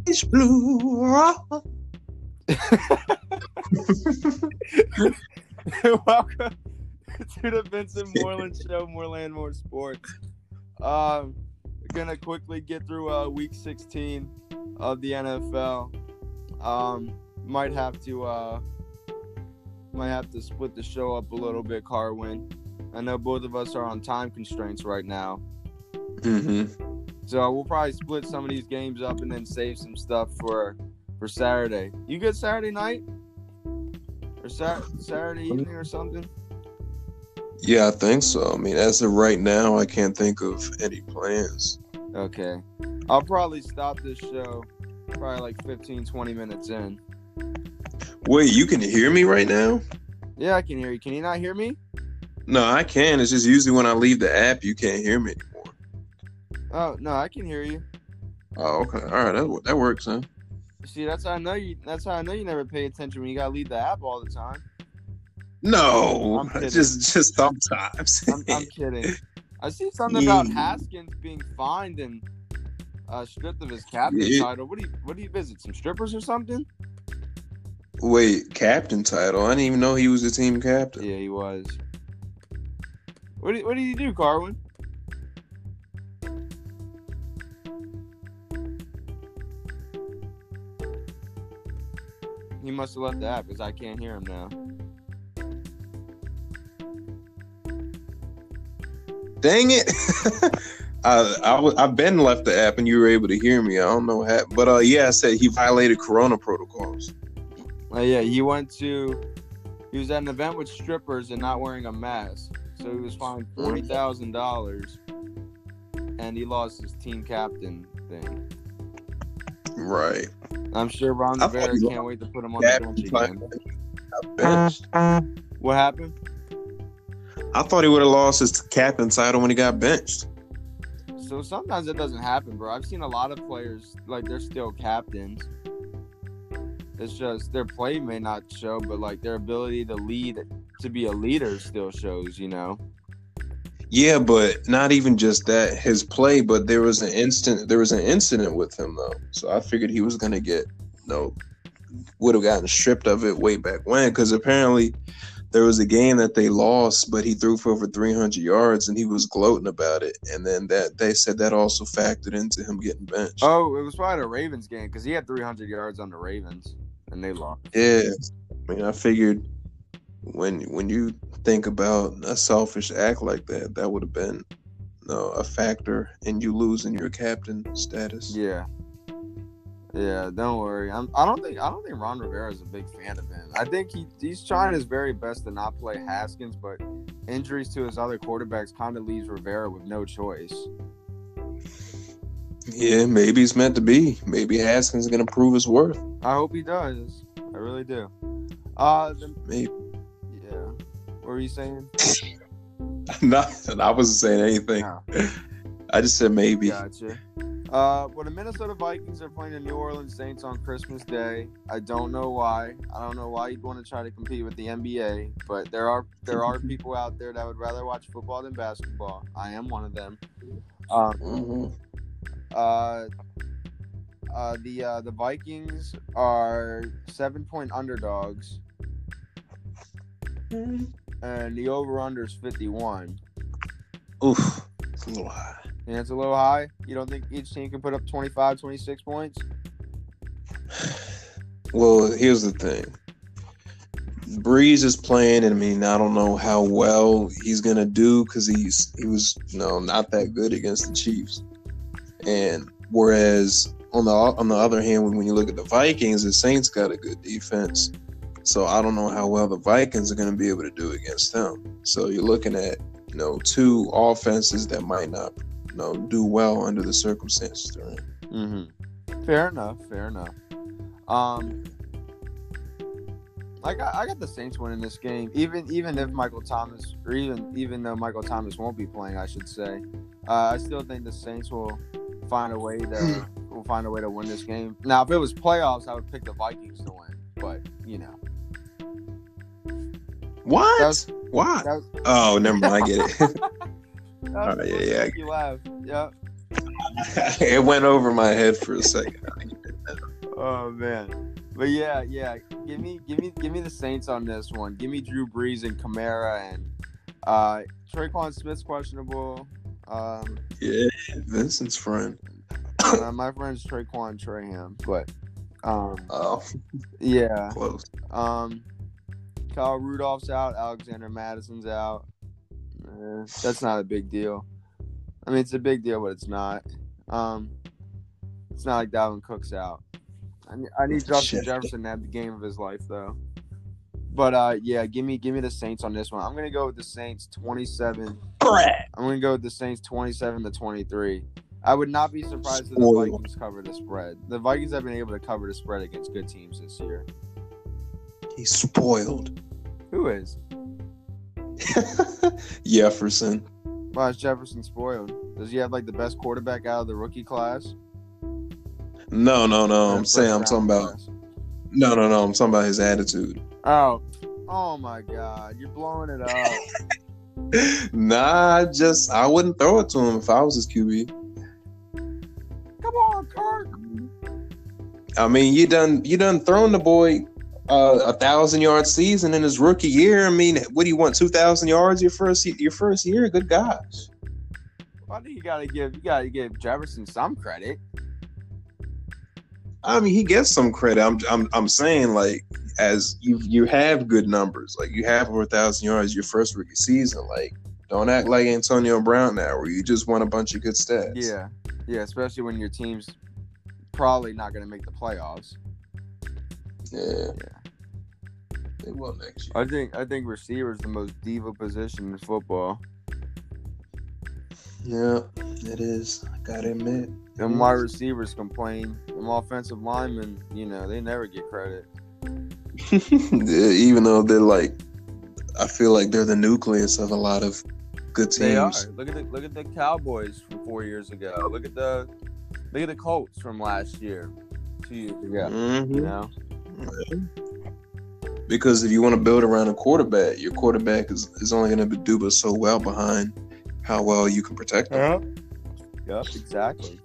blue. Welcome to the Vincent Moreland Show, Moreland More Sports. We're gonna quickly get through week 16 of the NFL. Might have to split the show up a little bit, Carwin. I know both of us are on time constraints right now. So we'll probably split some of these games up and then save some stuff for Saturday. You good Saturday night? Or Saturday evening or something? Yeah, I think so. I mean, as of right now, I can't think of any plans. Okay. I'll probably stop this show probably like 15, 20 minutes in. Wait, you can hear me right now? Yeah, I can hear you. Can you not hear me? No, I can. It's just usually when I leave the app, you can't hear me anymore. Oh, no, I can hear you. Oh, okay. All right, that works, huh? See, that's how I know you never pay attention when you gotta leave the app all the time. No, just sometimes. I'm kidding. I see something about Haskins being fined and stripped of his captain title. What do you visit? Some strippers or something? Wait, captain title? I didn't even know he was the team captain. Yeah, he was. What did he do, Carwin? He must have left the app because I can't hear him now. Dang it! I've been left the app and you were able to hear me. I don't know what happened, but I said he violated Corona protocols. Yeah, he was at an event with strippers and not wearing a mask, so he was fined $40,000, and he lost his team captain thing. Right. I'm sure Ron Rivera can't wait to put him on the bench again. What happened? I thought he would have lost his captain title when he got benched. So sometimes it doesn't happen, bro. I've seen a lot of players, like, they're still captains. It's just their play may not show, but, like, their ability to lead, to be a leader still shows, you know? Yeah, but not even just that, his play, but there was an incident with him, though. So I figured he was going to get, would have gotten stripped of it way back when, because apparently there was a game that they lost, but he threw for over 300 yards, and he was gloating about it. And then they said that also factored into him getting benched. Oh, it was probably the Ravens game, because he had 300 yards on the Ravens, and they lost. Yeah. I mean, I figured when you think about a selfish act like that, that would have been a factor in you losing your captain status. Yeah, don't worry. I don't think Ron Rivera is a big fan of him. I think he's trying his very best to not play Haskins, but injuries to his other quarterbacks kind of leaves Rivera with no choice. Yeah, maybe it's meant to be. Maybe Haskins is going to prove his worth. I hope he does. I really do. Maybe. Yeah. What were you saying? Nothing. I wasn't saying anything. No. I just said maybe. Gotcha. Well, the Minnesota Vikings are playing the New Orleans Saints on Christmas Day. I don't know why. I don't know why you'd want to try to compete with the NBA, but there are people out there that would rather watch football than basketball. I am one of them. The Vikings are 7-point underdogs, and the over/under is 51. Oof, it's a little high. Yeah, it's a little high. You don't think each team can put up 25, 26 points? Well, here's the thing. Breeze is playing, and I mean, I don't know how well he's gonna do because he was not that good against the Chiefs. And whereas on the other hand, when you look at the Vikings, the Saints got a good defense. So I don't know how well the Vikings are going to be able to do against them. So you're looking at two offenses that might not do well under the circumstances they're in. Mm-hmm. Fair enough. I got the Saints winning this game, even if Michael Thomas, or even though Michael Thomas won't be playing, I should say. I still think the Saints will find a way to win this game. Now, if it was playoffs, I would pick the Vikings to win, but What? Why? Oh, never mind. I get it. All right, yeah. You laugh. Yeah. It went over my head for a second. Oh man, but yeah. Give me the Saints on this one. Give me Drew Brees and Kamara, and Traquan Smith's questionable. Yeah, Vincent's friend. My friend's Traquan Traham, but Oh, yeah. close. Kyle Rudolph's out. Alexander Madison's out. That's not a big deal. I mean, it's a big deal, but it's not. It's not like Dalvin Cook's out. I need Justin Jefferson to have the game of his life, though. But yeah, give me the Saints on this one. I'm gonna go with the Saints 27. I'm gonna go with the Saints 27-23. I would not be surprised if the Vikings cover the spread. The Vikings have been able to cover the spread against good teams this year. He's spoiled. Who is? Jefferson. Why is Jefferson spoiled? Does he have like the best quarterback out of the rookie class? No. I'm talking about. No. I'm talking about his attitude. Oh my God! You're blowing it up. Nah, I wouldn't throw it to him if I was his QB. Come on, Kirk. I mean, you done thrown the boy 1,000-yard season in his rookie year. I mean, what do you want? 2,000 yards your first year? Good gosh. I think you gotta give Jefferson some credit. I mean, he gets some credit. I'm saying, like, as you have good numbers, like you have over 1,000 yards your first rookie season. Like, don't act like Antonio Brown now, where you just won a bunch of good stats. Yeah, especially when your team's probably not going to make the playoffs. Yeah. They will next year. I think receiver is the most diva position in football. Yeah, it is. I gotta admit. Them wide receivers complain. Them offensive linemen, they never get credit. Yeah, even though they're like, I feel like they're the nucleus of a lot of good teams. They are. Look at the Cowboys from 4 years ago. Look at the Colts from last year, 2 years ago. Mm-hmm. Because if you want to build around a quarterback, your quarterback is only going to do but so well behind how well you can protect them. Yep, exactly.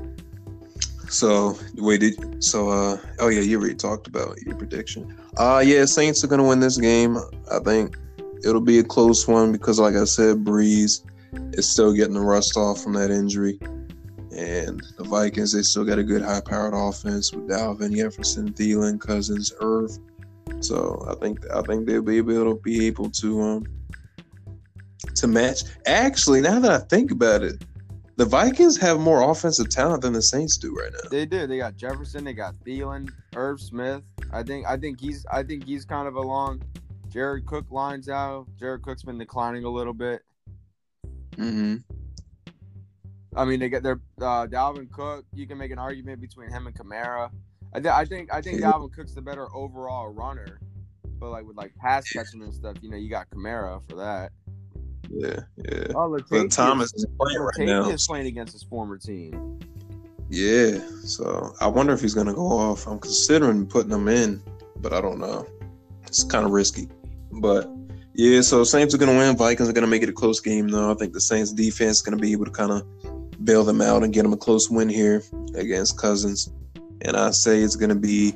So you already talked about your prediction. Saints are gonna win this game. I think it'll be a close one because, like I said, Breeze is still getting the rust off from that injury, and the Vikings, they still got a good high-powered offense with Dalvin, Jefferson, Thielen, Cousins, Irv. So I think they'll be able to match. Actually, now that I think about it, the Vikings have more offensive talent than the Saints do right now. They do. They got Jefferson. They got Thielen, Irv Smith. I think he's kind of along. Jared Cook lines out. Jared Cook's been declining a little bit. Mm-hmm. I mean, they get their Dalvin Cook. You can make an argument between him and Kamara. I think Dalvin Cook's the better overall runner, but like with like pass catching and stuff, you got Kamara for that. Yeah. Oh, but Thomas is playing right now. He's playing against his former team. Yeah, so I wonder if he's going to go off. I'm considering putting him in, but I don't know. It's kind of risky. But, yeah, so Saints are going to win. Vikings are going to make it a close game, though. I think the Saints defense is going to be able to kind of bail them out and get them a close win here against Cousins. And I say it's going to be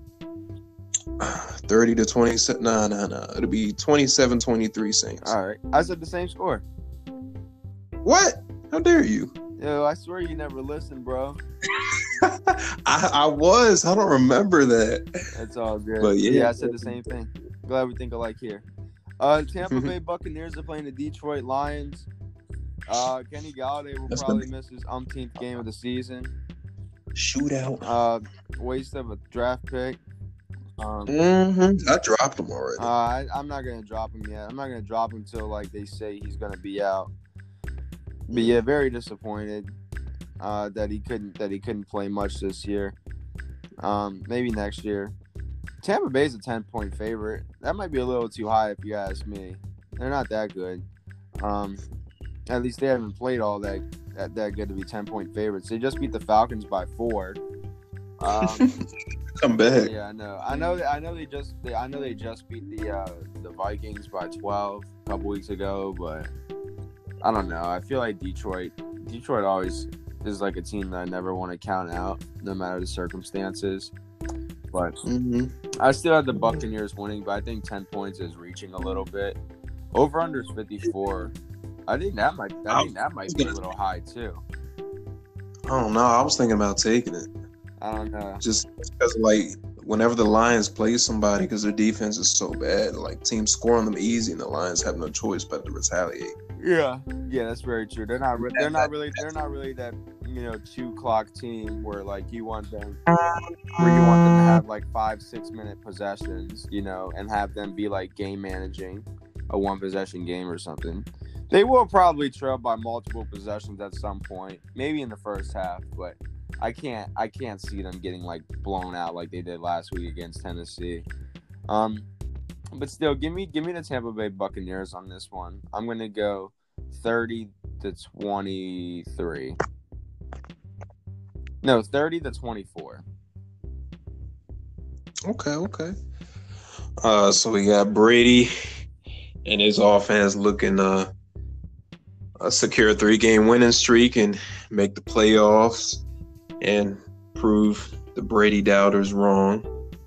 30-27. No. It'll be 27-23 Saints. All right. I said the same score. What? How dare you? Yo, I swear you never listened, bro. I was. I don't remember that. That's all good. But yeah, I said the same thing. Glad we think alike here. Tampa Bay Buccaneers are playing the Detroit Lions. Kenny Galladay will probably miss his umpteenth game of the season. Shootout. Waste of a draft pick. I dropped him already. I'm not gonna drop him yet. I'm not gonna drop him until like they say he's gonna be out. But yeah, very disappointed that he couldn't play much this year. Maybe next year. Tampa Bay's a 10-point favorite. That might be a little too high if you ask me. They're not that good. At least they haven't played all that good to be 10-point favorites. They just beat the Falcons by 4. Come back. Yeah, I know. I know they just beat the Vikings by 12 a couple weeks ago, but I don't know. I feel like Detroit always is like a team that I never want to count out, no matter the circumstances. But I still have the Buccaneers winning, but I think 10 points is reaching a little bit. Over under is 54. I think that might be a little high too. I don't know. I was thinking about taking it. I don't know. Just because, like, whenever the Lions play somebody, because their defense is so bad, like teams score on them easy, and the Lions have no choice but to retaliate. Yeah, that's very true. They're not really that 2 clock team where like you want them to have like 5-6 minute possessions, and have them be like game managing a 1-possession game or something. They will probably trail by multiple possessions at some point, maybe in the first half, but I can't see them getting like blown out like they did last week against Tennessee. But still, give me the Tampa Bay Buccaneers on this one. I'm gonna go 30-23. No, 30-24. Okay. So we got Brady and his offense looking a secure 3-game winning streak and make the playoffs and prove the Brady doubters wrong,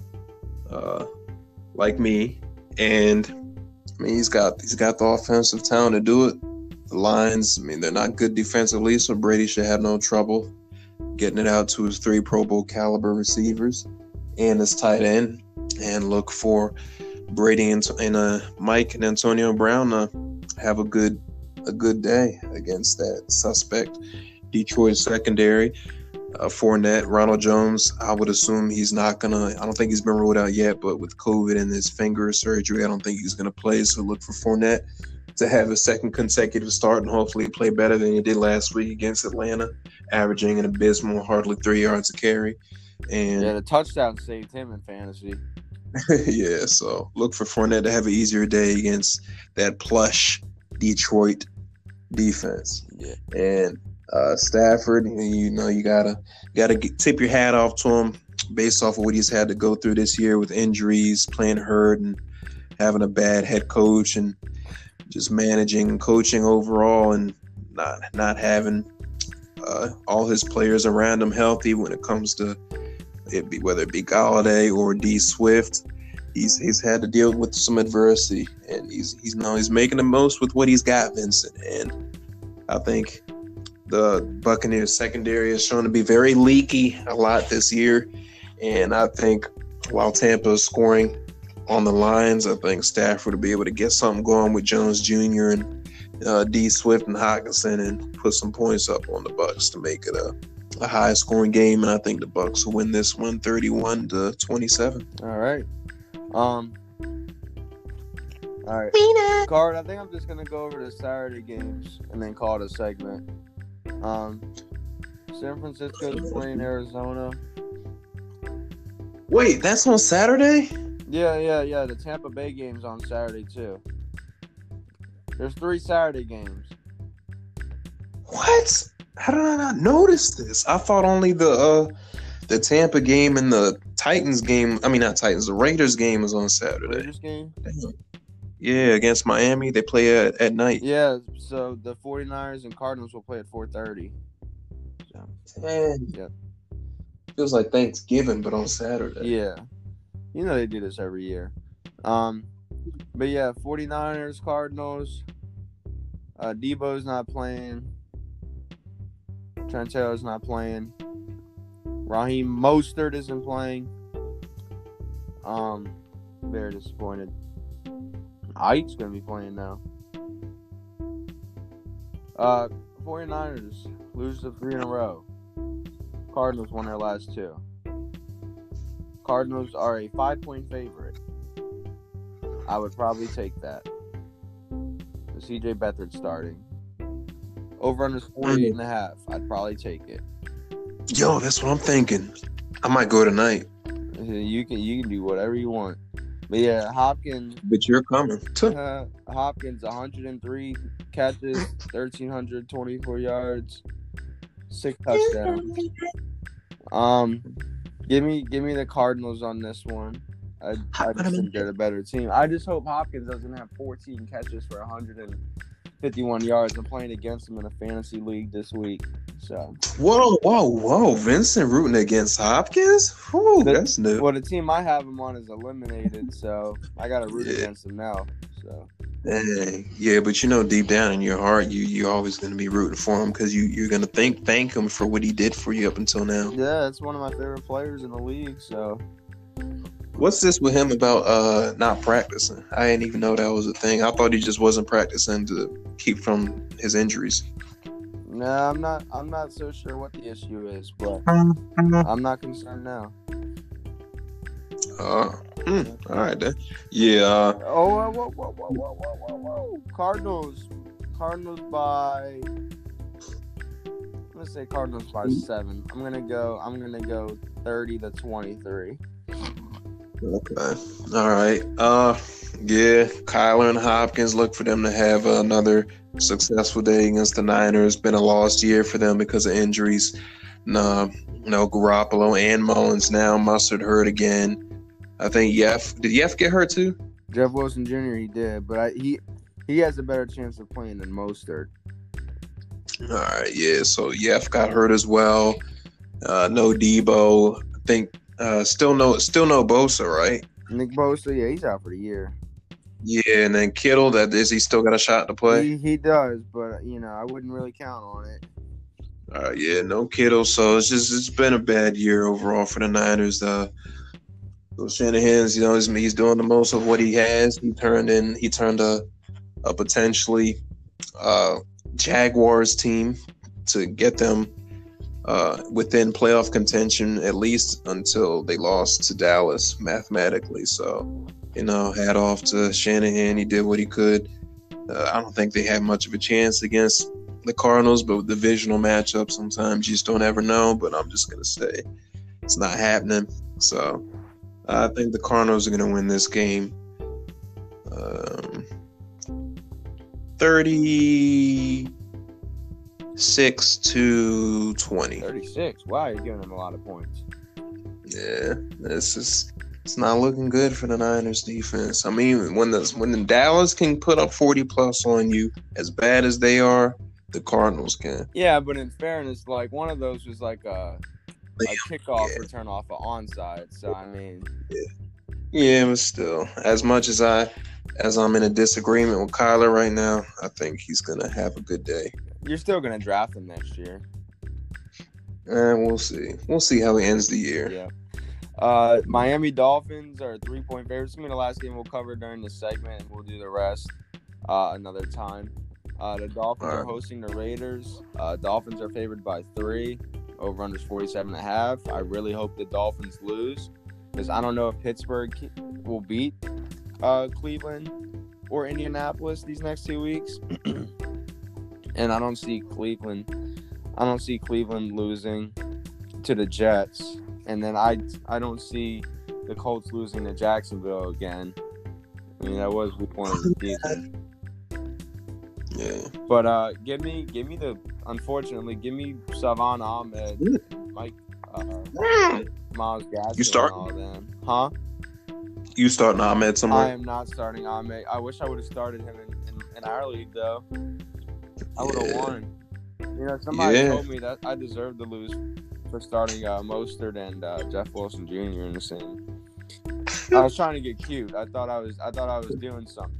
like me. And I mean, he's got the offensive talent to do it. The Lions, I mean, they're not good defensively, so Brady should have no trouble getting it out to his 3 Pro Bowl caliber receivers and his tight end. And look for Brady and Mike and Antonio Brown to have a good day against that suspect Detroit secondary. Fournette, Ronald Jones, I would assume he's not gonna. I don't think he's been ruled out yet, but with COVID and his finger surgery, I don't think he's gonna play. So look for Fournette to have a second consecutive start and hopefully play better than he did last week against Atlanta, averaging an abysmal hardly 3 yards a carry. And the touchdown saved him in fantasy. Yeah, so look for Fournette to have an easier day against that plush Detroit defense. Yeah, and Stafford, you gotta tip your hat off to him based off of what he's had to go through this year with injuries, playing hurt, and having a bad head coach, and just managing and coaching overall, and not having all his players around him healthy when it comes to whether it be Galladay or D Swift. He's had to deal with some adversity, and he's making the most with what he's got, Vincent. And I think the Buccaneers secondary has shown to be very leaky a lot this year. And I think while Tampa is scoring on the lines, I think Stafford will be able to get something going with Jones Jr. and D Swift and Hockenson and put some points up on the Bucs to make it a high scoring game. And I think the Bucs will win this one 31-27. All right. All right. Card, I think I'm just gonna go over the Saturday games and then call it a segment. San Francisco's playing Arizona. Wait, that's on Saturday? Yeah. The Tampa Bay game's on Saturday too. There's 3 Saturday games. What? How did I not notice this? I thought only the Tampa game and the Titans game. I mean, not Titans. The Raiders game is on Saturday. Raiders game? Damn. Yeah, against Miami. They play at night. Yeah, so the 49ers and Cardinals will play at 4:30. So, Yep. Feels like Thanksgiving, but on Saturday. Yeah. They do this every year. But yeah, 49ers, Cardinals. Debo's not playing. Trent Taylor's not playing. Raheem Mostert isn't playing. Very disappointed. Ike's going to be playing now. 49ers lose to 3 in a row. Cardinals won their last 2. Cardinals are a 5-point favorite. I would probably take that. The CJ Beathard starting. Over under 48.5. I'd probably take it. Yo, that's what I'm thinking. I might go tonight. You can do whatever you want. But yeah, Hopkins. But you're coming. Hopkins, 103 catches, 1,324 yards, 6 touchdowns. Give me the Cardinals on this one. I just think they're the better team. I just hope Hopkins doesn't have 14 catches for 151 yards. I'm playing against him in a fantasy league this week, So whoa! Vincent rooting against Hopkins? Whew, that's new. Well, the team I have him on is eliminated, so I got to root against him now. So. Dang. Yeah, but deep down in your heart, you're always going to be rooting for him because you're going to thank him for what he did for you up until now. Yeah, it's one of my favorite players in the league. So, what's this with him about not practicing? I didn't even know that was a thing. I thought he just wasn't practicing to keep from his injuries. No, I'm not so sure what the issue is, but I'm not concerned now. All right then. Yeah. Whoa. Cardinals by. I'm gonna say Cardinals by 7. I'm gonna go 30-23. Okay. All right. Yeah. Kyler and Hopkins, look for them to have another successful day against the Niners. Been a lost year for them because of injuries. No Garoppolo and Mullins now. Mustard hurt again. I think did Yef get hurt too? Jeff Wilson Jr. He did, but he has a better chance of playing than Mostert. All right, yeah. So Yef got hurt as well. No Debo. I think still no Bosa, right? Nick Bosa, yeah, he's out for the year. Yeah, and then Kittle, is he still got a shot to play? He does, but I wouldn't really count on it. Yeah, no Kittle. So it's been a bad year overall for the Niners. So Shanahan's, he's doing the most of what he has. He turned a potentially Jaguars team to get them within playoff contention, at least until they lost to Dallas mathematically. So, hat off to Shanahan. He did what he could. I don't think they had much of a chance against the Cardinals, but with divisional matchups, sometimes you just don't ever know. But I'm just going to say it's not happening. So I think the Cardinals are going to win this game 36-20. 36. Wow, you're giving them a lot of points. Yeah, it's not looking good for the Niners defense. I mean, when the Dallas can put up 40 plus on you, as bad as they are, the Cardinals can. Yeah, but in fairness, like one of those was like a kickoff return off an onside. So I mean, yeah, but still, as much as I'm in a disagreement with Kyler right now, I think he's gonna have a good day. You're still gonna draft him next year. And we'll see. We'll see how he ends the year. Yeah. Miami Dolphins are 3-point favorites. It's gonna be the last game we'll cover during this segment, and we'll do the rest another time. The Dolphins are hosting the Raiders. Dolphins are favored by 3. Over-under's 47.5. I really hope the Dolphins lose because I don't know if Pittsburgh will beat Cleveland or Indianapolis these next 2 weeks. And I don't see Cleveland losing to the Jets. And then I don't see the Colts losing to Jacksonville again. I mean, that was week 1 of the season. Yeah. But give me Savon Ahmed, Mike, Miles Gaskin. You start? All them. Huh? You starting Ahmed somewhere? I am not starting Ahmed. I wish I would have started him in our league though. I would have won. Somebody told me that I deserved to lose for starting Mostert and Jeff Wilson Jr. in the same. I was trying to get cute. I thought I was doing something.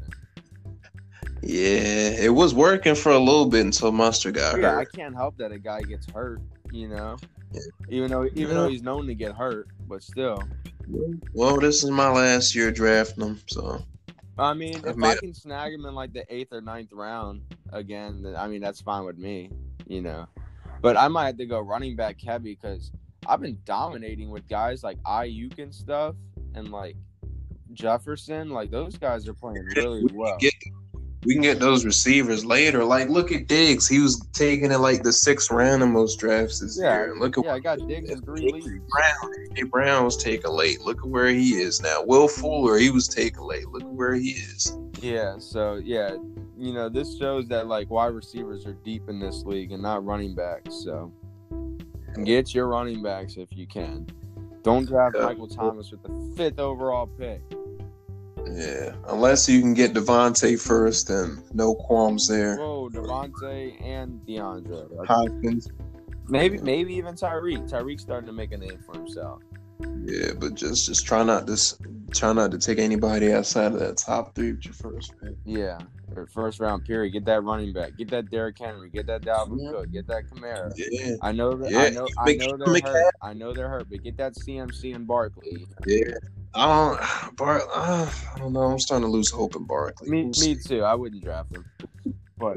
Yeah, it was working for a little bit until Mustard got hurt. Yeah, I can't help that a guy gets hurt, Yeah. Even though he's known to get hurt, but still. Well, this is my last year drafting him, so. I mean, if I can snag him in like the 8th or 9th round again, then, I mean, that's fine with me, But I might have to go running back heavy because I've been dominating with guys like Ayuk and stuff, and like Jefferson. Like those guys are playing really well. We can get those receivers later. Like, look at Diggs. He was taken in like the 6th round in most drafts this year. I got Diggs in 3 leagues. Brown was taken late. Look at where he is now. Will Fuller, he was taken late. Look at where he is. Yeah. So this shows that like wide receivers are deep in this league and not running backs. So get your running backs if you can. Don't draft Michael Thomas with the 5th overall pick. Yeah, unless you can get Devontae first, then no qualms there. Whoa, Devontae and DeAndre. Hopkins. Maybe even Tyreek. Tyreek's starting to make a name for himself. Yeah, but just try not to take anybody outside of that top 3 with your first pick. Yeah, or first round period. Get that running back. Get that Derrick Henry. Get that Dalvin Cook. Get that Kamara. Yeah, I know that. yeah. I know they're hurt. I know they're hurt. But get that CMC and Barkley. Yeah, I don't know. I'm starting to lose hope in Barkley. Me too. I wouldn't draft him. But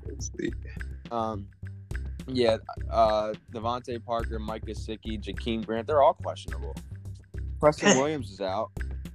yeah, Devontae Parker, Mike Gesicki, Jakeem Grant, they're all questionable. Preston Williams is out.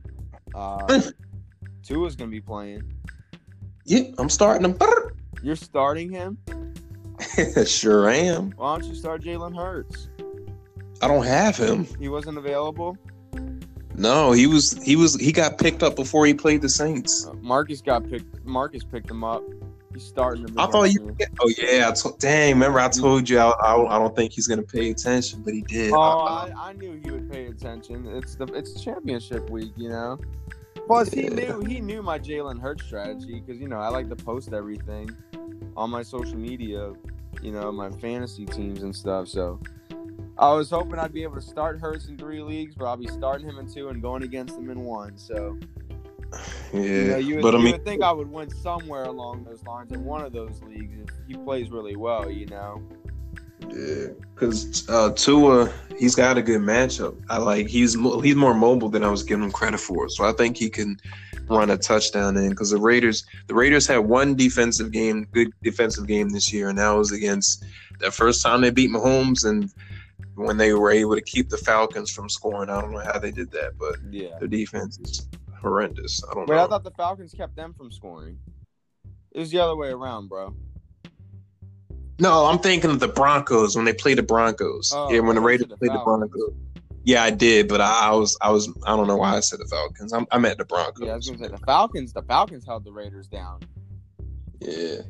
Tua's going to be playing. Yeah, I'm starting him. You're starting him? Sure am. Why don't you start Jalen Hurts? I don't have him. He wasn't available? No, he got picked up before he played the Saints. Marcus picked him up. He's starting to. I thought you. Oh yeah, dang! Remember I told you I don't think he's gonna pay attention, but he did. Oh, I knew he would pay attention. It's championship week, you know. Plus, he knew my Jalen Hurts strategy because I like to post everything on my social media, my fantasy teams and stuff. So I was hoping I'd be able to start Hurts in 3 leagues, but I'll be starting him in 2 and going against him in 1. So. Yeah, you would think I would win somewhere along those lines in one of those leagues if he plays really well, Yeah, because Tua, he's got a good matchup. He's more mobile than I was giving him credit for, so I think he can run a touchdown in. Because the Raiders had one good defensive game this year, and that was against the first time they beat Mahomes and when they were able to keep the Falcons from scoring. I don't know how they did that, but their defense is horrendous. I don't know. I thought the Falcons kept them from scoring. It was the other way around, bro. No, I'm thinking of the Broncos when they played the Broncos. When the Raiders played the Broncos. Yeah, I did, but I don't know why I said the Falcons. I'm at the Broncos. Yeah, I was gonna say the Falcons. The Falcons held the Raiders down. Yeah.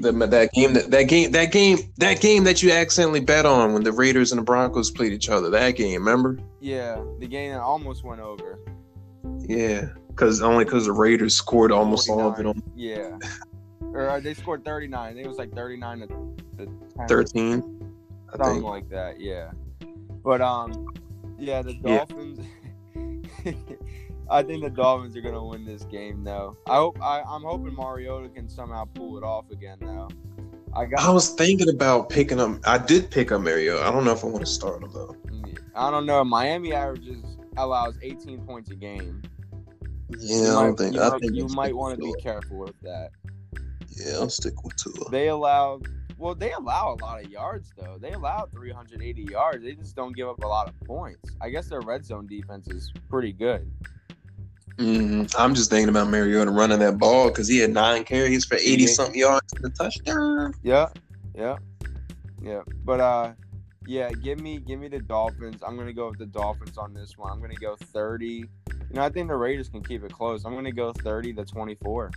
That game that you accidentally bet on when the Raiders and the Broncos played each other. That game, remember? Yeah, the game that almost went over. Yeah, because the Raiders scored almost 49. All of it on. Yeah, or they scored 39. It was like 39 to 13, something like that. Yeah, but the Dolphins. Yeah. I think the Dolphins are gonna win this game, though. I'm hoping Mariota can somehow pull it off again, though. I was thinking about picking him. I did pick up Mariota. I don't know if I want to start him though. I don't know. Miami allows 18 points a game. Yeah, you might want to be careful with that. Yeah, I'll stick with Tua. They allow a lot of yards, though. They allow 380 yards. They just don't give up a lot of points. I guess their red zone defense is pretty good. I'm just thinking about Mariota running that ball because he had 9 carries for 80-something yards and a touchdown. Yeah. But give me the Dolphins. I'm gonna go with the Dolphins on this one. I'm gonna go 30. I think the Raiders can keep it close. I'm gonna go 30-24.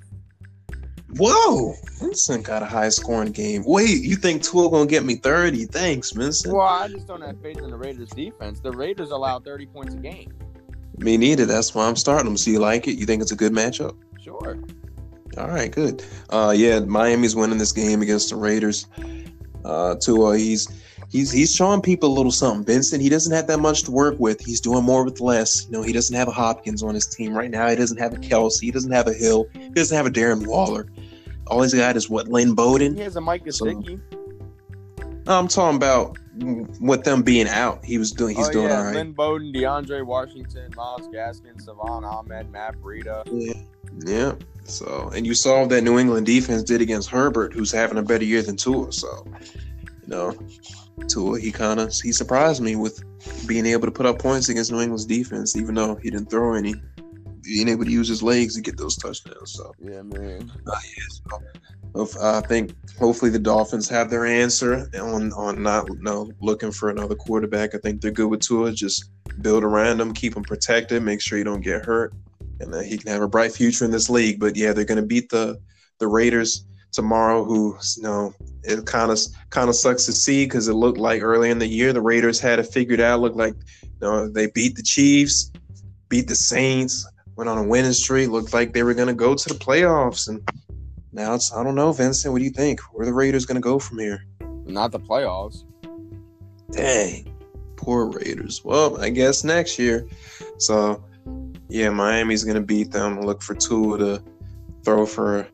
Whoa, Vincent got a high scoring game. Wait, you think Tua gonna get me 30? Thanks, Vincent. Well, I just don't have faith in the Raiders defense. The Raiders allow 30 points a game. Me neither. That's why I'm starting them. So you like it? You think it's a good matchup? Sure. All right, good. Miami's winning this game against the Raiders. Tua, he's showing people a little something. Vincent, he doesn't have that much to work with. He's doing more with less. He doesn't have a Hopkins on his team right now. He doesn't have a Kelsey. He doesn't have a Hill. He doesn't have a Darren Waller. All he's got is Lynn Bowden. He has a Mike Gesicki. I'm talking about with them being out. He's doing all right. Lynn Bowden, DeAndre Washington, Myles Gaskin, Savon Ahmed, Matt Breida. Yeah. So, and you saw what that New England defense did against Herbert, who's having a better year than Tua. So, Tua, he surprised me with being able to put up points against New England's defense, even though he didn't throw any. Being able to use his legs to get those touchdowns. So yeah, man. I think hopefully the Dolphins have their answer on not looking for another quarterback. I think they're good with Tua. Just build around him, keep him protected, make sure he don't get hurt, and that he can have a bright future in this league. But yeah, they're going to beat the Raiders tomorrow. Who it kind of sucks to see because it looked like early in the year the Raiders had it figured out. Looked like they beat the Chiefs, beat the Saints. Went on a winning streak. Looked like they were going to go to the playoffs. And now I don't know, Vincent. What do you think? Where are the Raiders going to go from here? Not the playoffs. Dang. Poor Raiders. Well, I guess next year. So, yeah, Miami's going to beat them. Look for Tua to throw for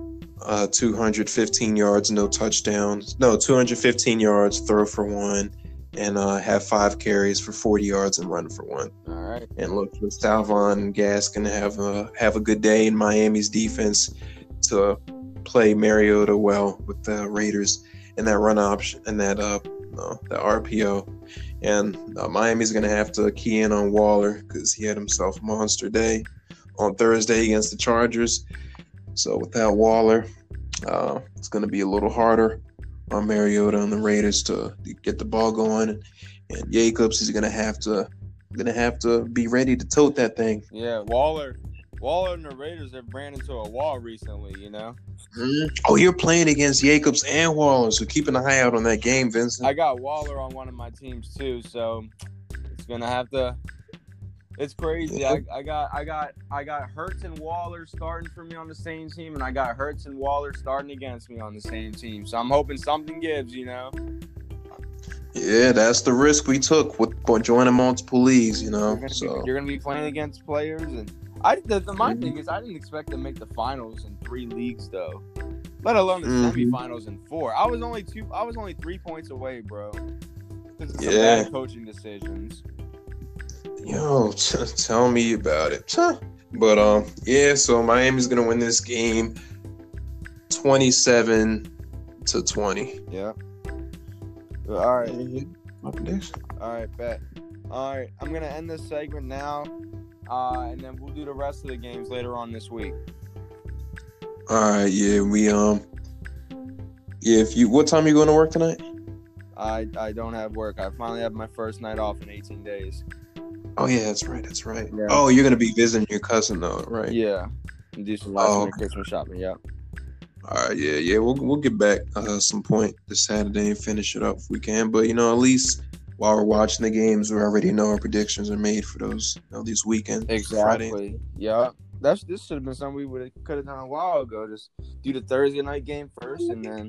215 yards, no touchdowns. No, 215 yards, throw for 1, and have 5 carries for 40 yards and run for 1. All right. And look for Salvon Gaskin to have a good day in Miami's defense to play Mariota well with the Raiders and that run option and that the RPO. And Miami's going to have to key in on Waller because he had himself a monster day on Thursday against the Chargers. So without Waller, it's going to be a little harder on Mariota and the Raiders to get the ball going. And Jacobs is going to have to be ready to tote that thing. Yeah, Waller and the Raiders have ran into a wall recently, you know? Mm-hmm. Oh, you're playing against Jacobs and Waller, so keep an eye out on that game, Vincent. I got Waller on one of my teams too, so it's gonna have to. It's crazy. Yeah. I got Hurts and Waller starting for me on the same team, and I got Hurts and Waller starting against me on the same team. So I'm hoping something gives, you know. Yeah, that's the risk we took with joining multiple leagues, you know. You're gonna be playing against players, and my thing is I didn't expect to make the finals in 3 leagues though, let alone the semifinals in 4. I was only 3 points away, bro. Because of some bad coaching decisions. Yo, tell me about it. But so Miami's gonna win this game 27-20. Yeah. All right. My prediction. All right, bet. All right, I'm gonna end this segment now, and then we'll do the rest of the games later on this week. All right. Yeah, what time are you going to work tonight? I don't have work. I finally have my first night off in 18 days. Oh yeah, that's right. Yeah. Oh, you're gonna be visiting your cousin though, right? Yeah. And do some last minute Christmas shopping. Yeah. All right, yeah. We'll get back some point this Saturday and finish it up if we can. But at least while we're watching the games, we already know our predictions are made for those these weekends. Exactly. Friday. Yeah. This should have been something we could have done a while ago. Just do the Thursday night game first, and then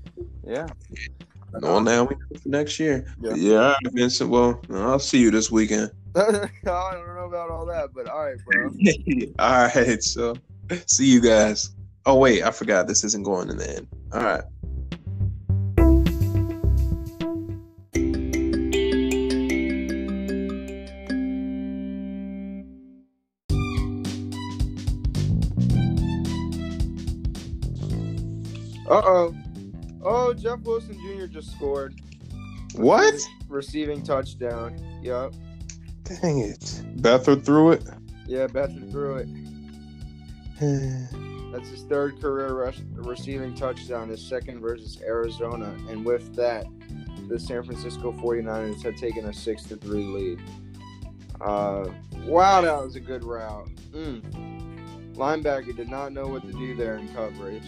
Well, now we know for next year. Yeah. All right, Vincent. Well, I'll see you this weekend. I don't know about all that, but all right, bro. All right, so see you guys. Oh wait, I forgot this isn't going in the end. All right. Oh, Jeff Wilson Jr. just scored. What? Receiving touchdown. Yup. Dang it. Beathard threw it? Yeah, Beathard threw it. That's his 3rd career receiving touchdown, his 2nd versus Arizona. And with that, the San Francisco 49ers had taken a 6-3 lead. Wow, that was a good route. Linebacker did not know what to do there in coverage.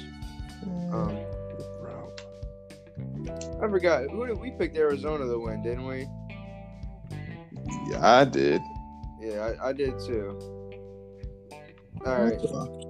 I forgot. We picked Arizona to win, didn't we? Yeah, I did. Yeah, I did too. All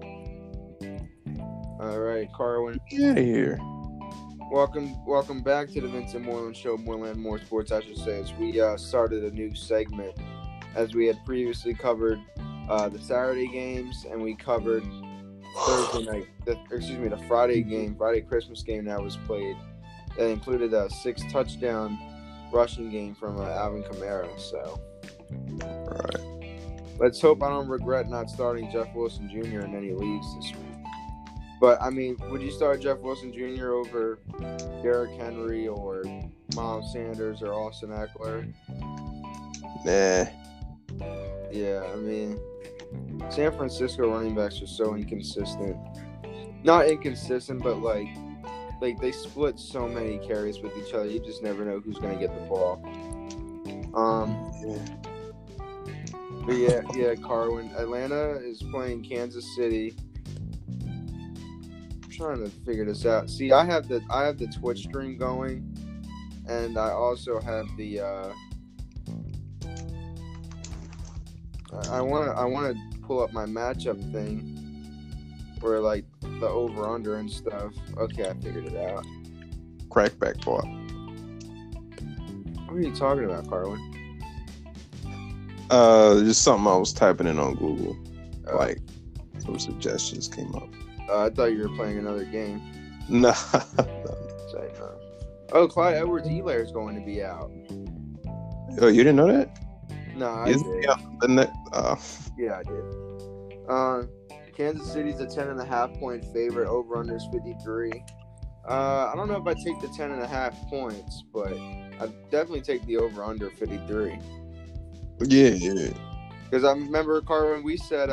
right, Carwin. Get out of here. Welcome back to the Vincent Moreland Show. Moreland More Sports, I should say. As we started a new segment, as we had previously covered the Saturday games, and we covered Thursday night. The Friday game, Friday Christmas game that was played. That included a 6-touchdown rushing game from Alvin Kamara. So, all right. Let's hope I don't regret not starting Jeff Wilson Jr. in any leagues this week. But, I mean, would you start Jeff Wilson Jr. over Derrick Henry or Miles Sanders or Austin Eckler? Nah. Yeah, I mean, San Francisco running backs are so inconsistent. Not inconsistent, but, like they split so many carries with each other. You just never know who's going to get the ball. But yeah, Carwin. Atlanta is playing Kansas City. I'm trying to figure this out. See, I have the Twitch stream going, and I also have the I want to pull up my matchup thing where like the over under and stuff. Okay, I figured it out. Crackback ball. What are you talking about, Carlin? Just something I was typing in on Google. Like some suggestions came up. I thought you were playing another game. Nah. Say no. Oh, Clyde Edwards-Helaire is going to be out. Oh, you didn't know that? No, I did. Yeah, I did. Kansas City's a 10.5 point favorite. Over under is 53. I don't know if I take the 10.5 points, but I definitely take the over under 53. Yeah. Because I remember, Carwin, we said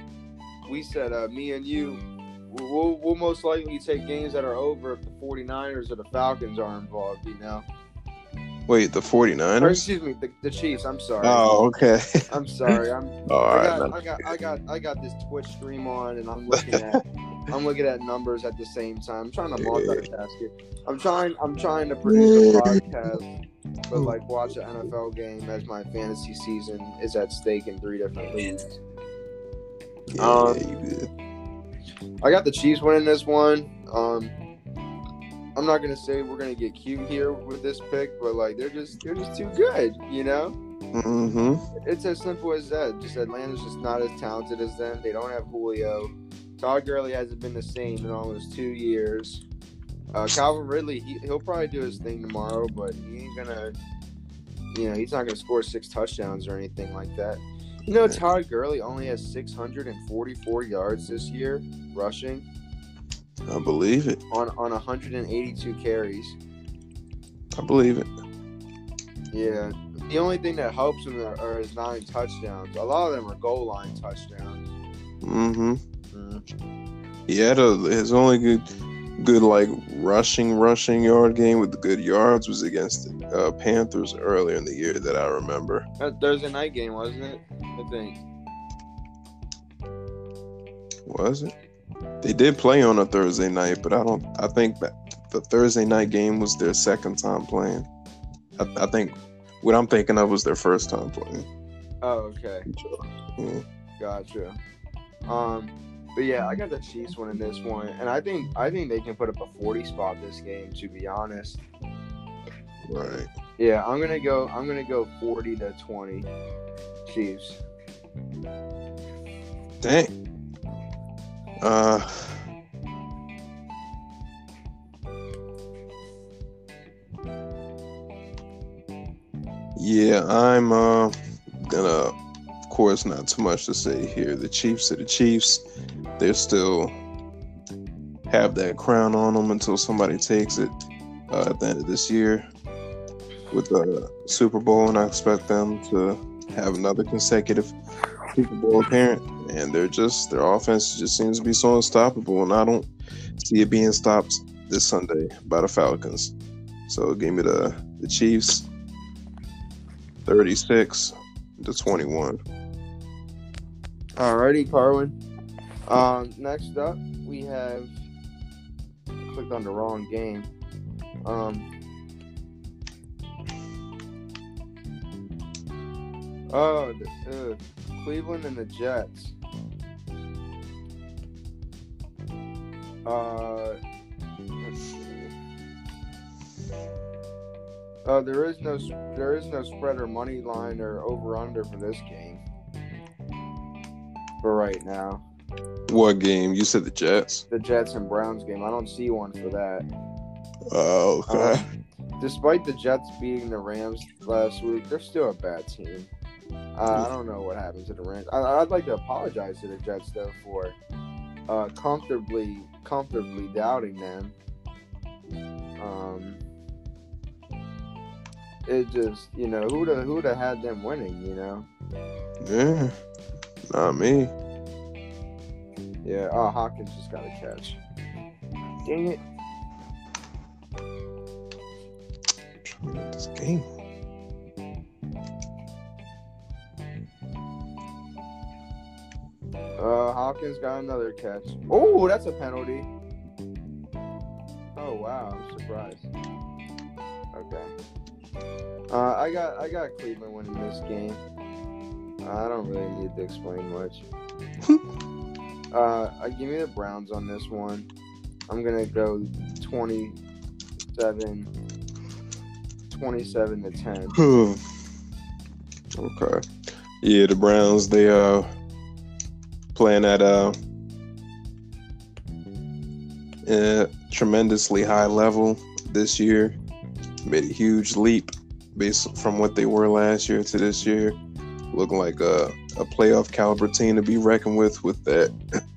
me and you, we'll most likely take games that are over if the 49ers or the Falcons are involved, you know? Wait, the 49ers? Or, excuse me, the Chiefs. I'm sorry. Oh, okay. I'm sorry. I got this Twitch stream on, and I'm looking at numbers at the same time. I'm trying to multitask it. I'm trying to produce a podcast, but like watch an NFL game as my fantasy season is at stake in 3 different leagues. Yeah, you good. I got the Chiefs winning this one. I'm not gonna say we're gonna get cute here with this pick, but like they're just too good, you know. Mm-hmm. It's as simple as that. Just Atlanta's just not as talented as them. They don't have Julio. Todd Gurley hasn't been the same in almost 2 years. Calvin Ridley, he'll probably do his thing tomorrow, but he ain't gonna, he's not gonna score 6 touchdowns or anything like that. You know, Todd Gurley only has 644 yards this year rushing. I believe it. On 182 carries. I believe it. Yeah. The only thing that helps him are his 9 touchdowns. A lot of them are goal line touchdowns. Mm-hmm. He had his only good like rushing yard game with the good yards was against the Panthers earlier in the year that I remember. That Thursday night game, wasn't it? I think. Was it? They did play on a Thursday night, but I think that the Thursday night game was their second time playing. I think what I'm thinking of was their first time playing. Oh, okay. Yeah. Gotcha. But yeah, I got the Chiefs winning this one, and I think they can put up a 40 spot this game, to be honest. Right. Yeah, I'm gonna go 40-20 Chiefs. Dang. Yeah, I'm gonna, of course, not too much to say here. The Chiefs are the Chiefs. They still have that crown on them until somebody takes it at the end of this year with the Super Bowl, and I expect them to have another consecutive Super Bowl appearance. And their offense just seems to be so unstoppable, and I don't see it being stopped this Sunday by the Falcons. So give me the Chiefs 36-21. Alrighty, Carwin. Next up, we have clicked on the wrong game. Cleveland and the Jets. Let's see. There is no spread or money line or over under for this game. For right now. What game? You said the Jets? The Jets and Browns game. I don't see one for that. Oh, okay. Despite the Jets beating the Rams last week, they're still a bad team. I don't know what happened to the Rams. I'd like to apologize to the Jets, though, for comfortably doubting them. It just, who'd have had them winning, Yeah, not me. Yeah, Hopkins just got a catch. Dang it. I'm trying to get this game. Hopkins got another catch. Oh, that's a penalty. Oh, wow. I'm surprised. Okay. I got Cleveland winning this game. I don't really need to explain much. Give me the Browns on this one. I'm gonna go 27-20. 27-10. Okay. Yeah, the Browns, they playing at a tremendously high level this year. Made a huge leap based from what they were last year to this year. Looking like a playoff caliber team to be reckoned with that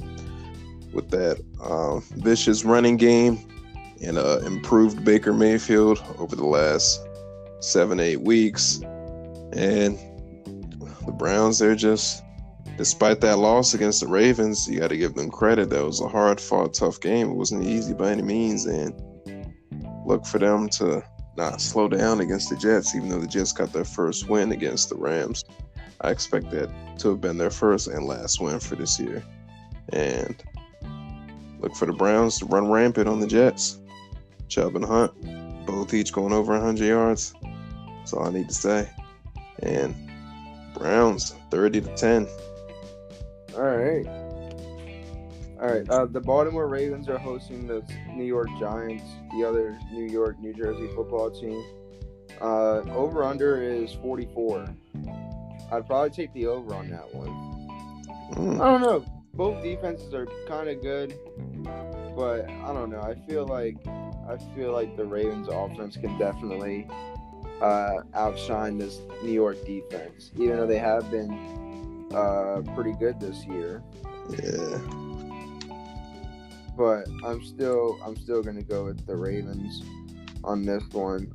vicious running game and improved Baker Mayfield over the last 7-8 weeks. And the Browns, they're just, despite that loss against the Ravens, you got to give them credit. That was a hard-fought, tough game. It wasn't easy by any means, and look for them to not slow down against the Jets, even though the Jets got their first win against the Rams. I expect that to have been their first and last win for this year. And look for the Browns to run rampant on the Jets. Chubb and Hunt, both each going over 100 yards. That's all I need to say. And Browns, 30-10. All right. The Baltimore Ravens are hosting the New York Giants, the other New Jersey football team. Over-under is 44. I'd probably take the over on that one. I don't know. Both defenses are kind of good, but I don't know. I feel like the Ravens offense can definitely outshine this New York defense, even though they have been pretty good this year. Yeah. But I'm still gonna go with the Ravens on this one.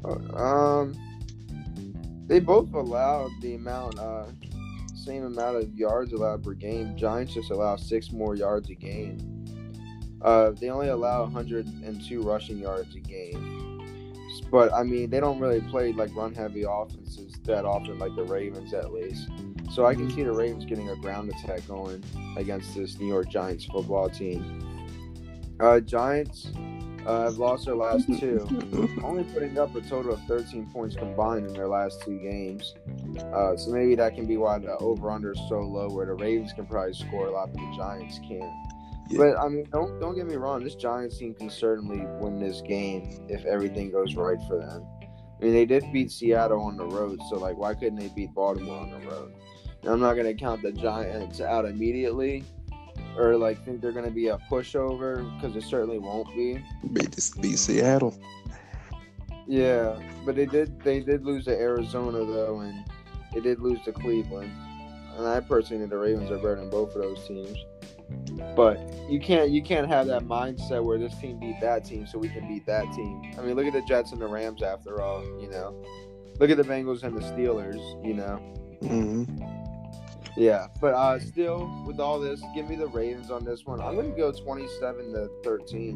They both allowed the same amount of yards allowed per game. Giants just allow 6 more yards a game. They only allow 102 rushing yards a game. But I mean, they don't really play like run-heavy offenses that often, like the Ravens at least. So I can see the Ravens getting a ground attack going against this New York Giants football team. Giants have lost their last 2, only putting up a total of 13 points combined in their last 2 games. So maybe that can be why the over/under is so low, where the Ravens can probably score a lot, but the Giants can't. Yeah. But I mean, don't get me wrong. This Giants team can certainly win this game if everything goes right for them. I mean, they did beat Seattle on the road, so like, why couldn't they beat Baltimore on the road? And I'm not gonna count the Giants out immediately, or like think they're gonna be a pushover, because it certainly won't be. Beat Seattle. Yeah, but they did lose to Arizona though, and they did lose to Cleveland. And I personally think the Ravens are better than both of those teams. But you can't have that mindset where this team beat that team, so we can beat that team. I mean, look at the Jets and the Rams after all, you know. Look at the Bengals and the Steelers, you know. Mm-hmm. Yeah, but still, with all this, give me the Ravens on this one. I'm going to go 27-13.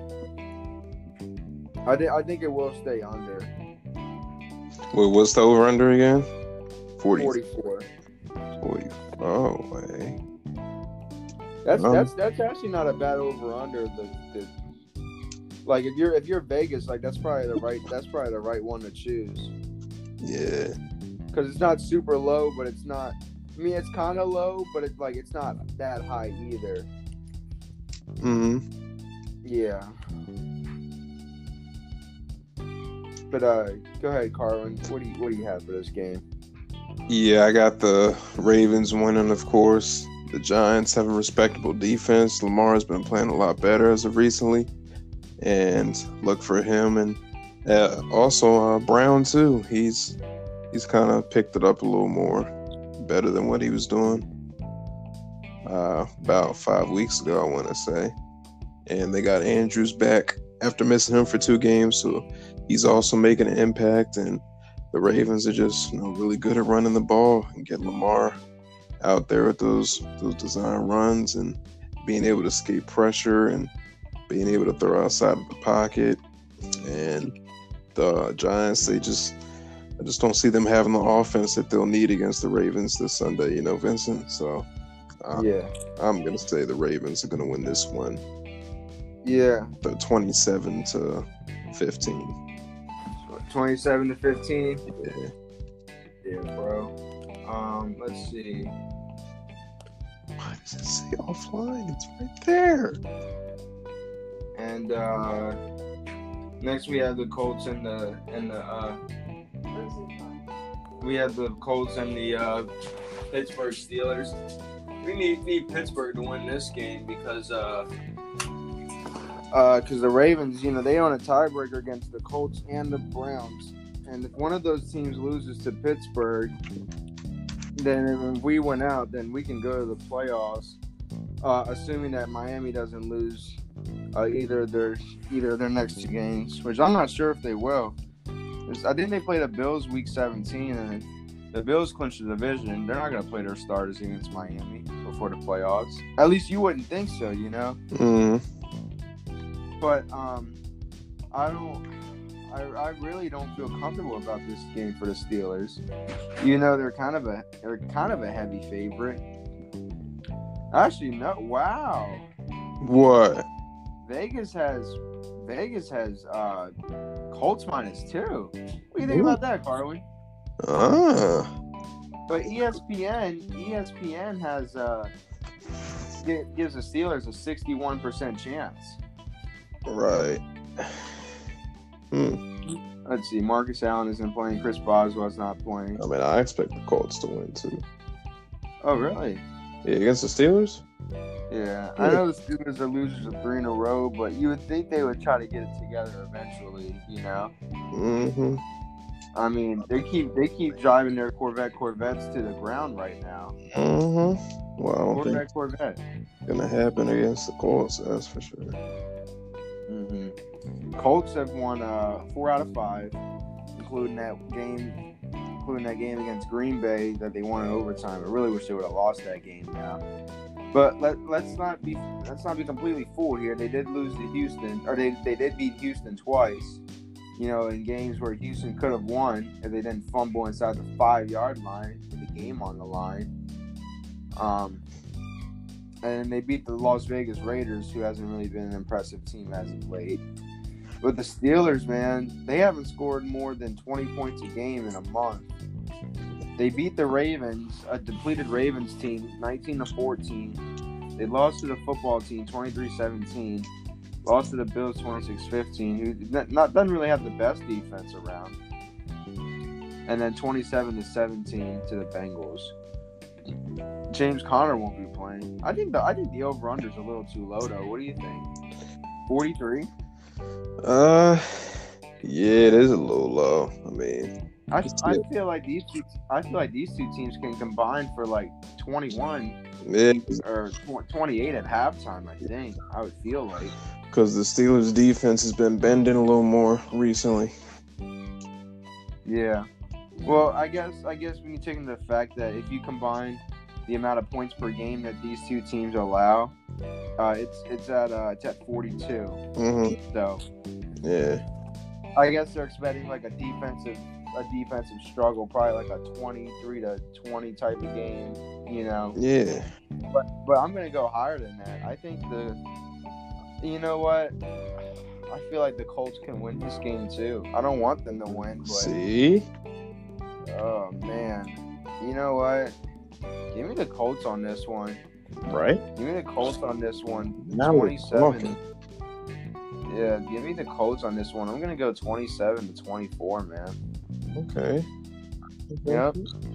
I think it will stay under. Wait, what's the over/under again? 44. 40. Oh, way. That's actually not a bad over/under. Like if you're Vegas, like that's probably the right one to choose. Yeah. Because it's not super low, but it's not. I mean, it's kind of low, but it's not that high either. Mm-hmm. Yeah. But go ahead, Carwin. What do you have for this game? Yeah, I got the Ravens winning, of course. The Giants have a respectable defense. Lamar's been playing a lot better as of recently, and look for him. And also Brown too. He's kind of picked it up a little more, better than what he was doing about 5 weeks ago, I want to say. And they got Andrews back after missing him for 2 games, so he's also making an impact. And the Ravens are just really good at running the ball and getting Lamar out there with those design runs and being able to escape pressure and being able to throw outside of the pocket. And the Giants, I just don't see them having the offense that they'll need against the Ravens this Sunday, Vincent. So yeah, I'm going to say the Ravens are going to win this one. Yeah. 27-15. 27-15? Yeah. Yeah, bro. Let's see. Why does it say offline? It's right there. And next we have the Colts and the We had the Colts and the Pittsburgh Steelers. We need Pittsburgh to win this game because the Ravens, they own a tiebreaker against the Colts and the Browns. And if one of those teams loses to Pittsburgh, then if we win out, then we can go to the playoffs, assuming that Miami doesn't lose either of their next 2 games, which I'm not sure if they will. I think they play the Bills week 17, and the Bills clinch the division. They're not going to play their starters against Miami before the playoffs. At least you wouldn't think so, Mm-hmm. But I really don't feel comfortable about this game for the Steelers. They're kind of a heavy favorite. Actually, no. Wow. What? Vegas has Colts -2. What do you think about that, Carwin? But ESPN has gives the Steelers a 61% chance. Right. Let's see. Marcus Allen isn't playing. Chris Boswell's not playing. I mean, I expect the Colts to win too. Oh, really? Yeah, against the Steelers? Yeah. I know the Steelers are losers of 3 in a row, but you would think they would try to get it together eventually, Mm-hmm. I mean, they keep driving their Corvettes to the ground right now. Mm-hmm. Well, I don't think Corvette. it's going to happen against the Colts, that's for sure. Mm-hmm. Colts have won 4 out of 5, including that game against Green Bay that they won in overtime. I really wish they would have lost that game now. But let's not be completely fooled here. They did lose to Houston, or they did beat Houston twice. In games where Houston could have won if they didn't fumble inside the 5-yard line with the game on the line. And they beat the Las Vegas Raiders, who hasn't really been an impressive team as of late. But the Steelers, man, they haven't scored more than 20 points a game in a month. They beat the Ravens, a depleted Ravens team, 19-14. They lost to the football team, 23-17. Lost to the Bills, 26-15, who doesn't really have the best defense around. And then 27-17 to the Bengals. James Conner won't be playing. I think the over/under is a little too low, though. What do you think? 43? Yeah, it is a little low. I mean, I feel like these two teams can combine for like 21 or 28 at halftime. I think I would feel like, because the Steelers' defense has been bending a little more recently. Yeah. Well, I guess when you take into the fact that if you combine the amount of points per game that these two teams allow, it's at 42. Mm-hmm. So yeah, I guess they're expecting like a defensive struggle, probably like a 23-20 type of game, Yeah. But I'm gonna go higher than that. I think you know what? I feel like the Colts can win this game too. I don't want them to win, but see. Oh man, you know what? Give me the Colts on this one. Right? Give me the Colts on this one. Now 27. Yeah, give me the Colts on this one. I'm gonna go 27-24, man. Okay. Yep.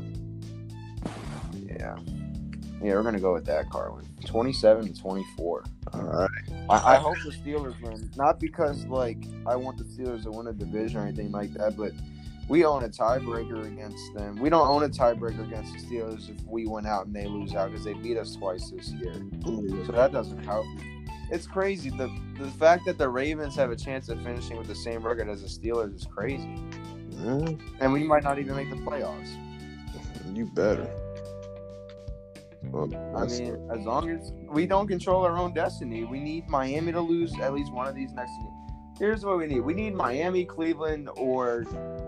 Yeah, we're gonna go with that, Carlin. 27-24. All right. I hope the Steelers win. Not because I want the Steelers to win a division or anything like that, but we own a tiebreaker against them. We don't own a tiebreaker against the Steelers if we win out and they lose out because they beat us twice this year. So that doesn't help. It's crazy. The fact that the Ravens have a chance of finishing with the same record as the Steelers is crazy. Yeah. And we might not even make the playoffs. You better. Well, I mean, as long as we don't control our own destiny, we need Miami to lose at least one of these next games. Here's what we need. We need Miami, Cleveland, or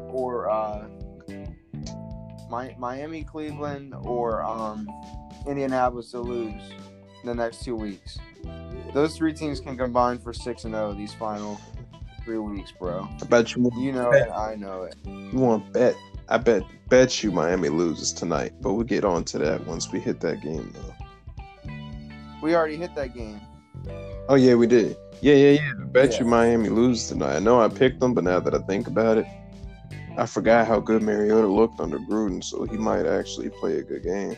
Miami, Cleveland, or Indianapolis to lose the next 2 weeks. Those 3 teams can combine for 6-0 these final 3 weeks, bro. I bet you. You know it. I know it. You want to bet? I bet you Miami loses tonight, but we'll get on to that once we hit that game, though. We already hit that game. Oh yeah, we did. Yeah. I bet you Miami loses tonight. I know I picked them, but now that I think about it, I forgot how good Mariota looked under Gruden, so he might actually play a good game.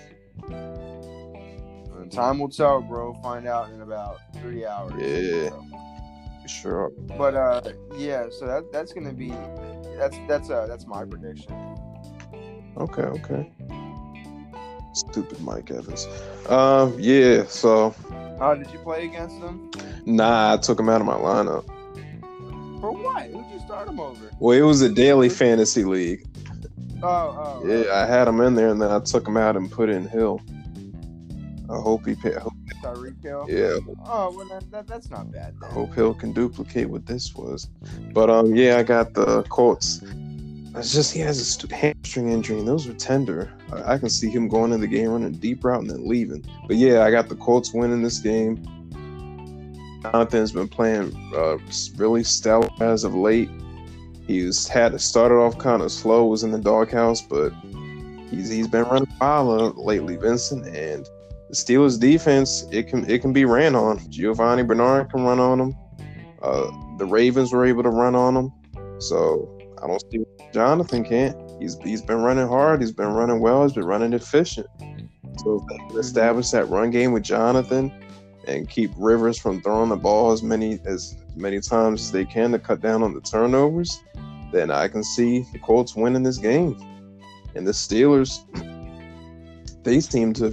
Time will tell, bro. Find out in about 3 hours. Yeah, So. sure. But yeah. So that's gonna be that's my prediction. Okay. Stupid Mike Evans. Yeah. So. Did you play against them? Nah, I took him out of my lineup. For what? Who'd you start him over? Well, it was a daily fantasy league. Oh. Yeah, I had him in there, and then I took him out and put in Hill. I hope he paid. Tyreek Hill? Yeah. Oh, well, that's not bad. I hope Hill can duplicate what this was. But yeah, I got the Colts. It's just he has a hamstring injury, and those are tender. I can see him going in the game, running a deep route, and then leaving. But yeah, I got the Colts winning this game. Jonathan's been playing really stellar as of late. Had started off kind of slow, was in the doghouse, but he's been running wild lately, Vincent. And the Steelers' defense, it can be ran on. Giovanni Bernard can run on them. The Ravens were able to run on them, so I don't see what Jonathan can't. He's been running hard. He's been running well. He's been running efficient. So if they can establish that run game with Jonathan and keep Rivers from throwing the ball as many times as they can to cut down on the turnovers, then I can see the Colts winning this game. And the Steelers, they seem to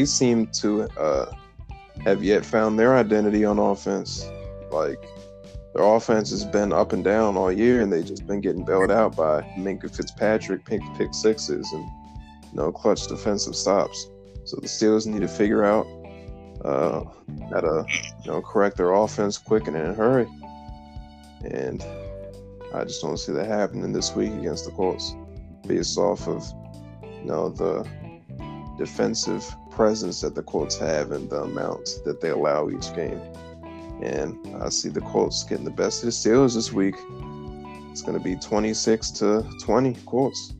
have yet found their identity on offense. Like, their offense has been up and down all year, and they've just been getting bailed out by Minkah Fitzpatrick pick sixes and clutch defensive stops. So the Steelers need to figure out how to correct their offense quick and in a hurry. And I just don't see that happening this week against the Colts, based off of the defensive presence that the Colts have and the amount that they allow each game. And I see the Colts getting the best of the Steelers this week. It's going to be 26-20 Colts.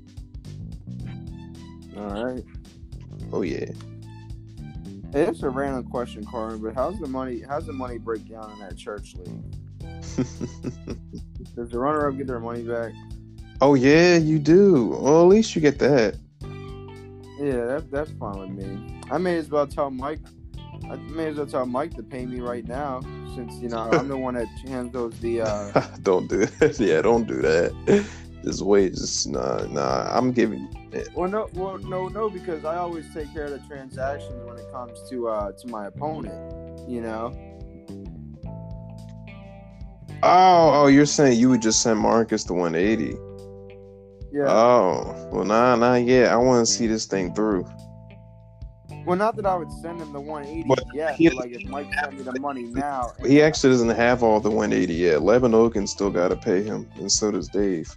All right. Oh yeah. Hey, it's a random question, Carmen, but how's the money break down in that church league? Does the runner-up get their money back? Oh yeah, you do. Well, at least you get that. Yeah, that's fine with me. I may as well tell Mike to pay me right now, since I'm the one that handles the. Don't do it. Yeah, don't do that. Just wait. Just nah. I'm giving. No, because I always take care of the transactions when it comes to my opponent. Oh, you're saying you would just send Marcus the 180? Yeah. Oh, well, nah, yeah. I want to see this thing through. Well, not that I would send him the 180 yet. But if Mike sent me the money now. He actually doesn't have all the 180 yet. Levin Oken still got to pay him, and so does Dave.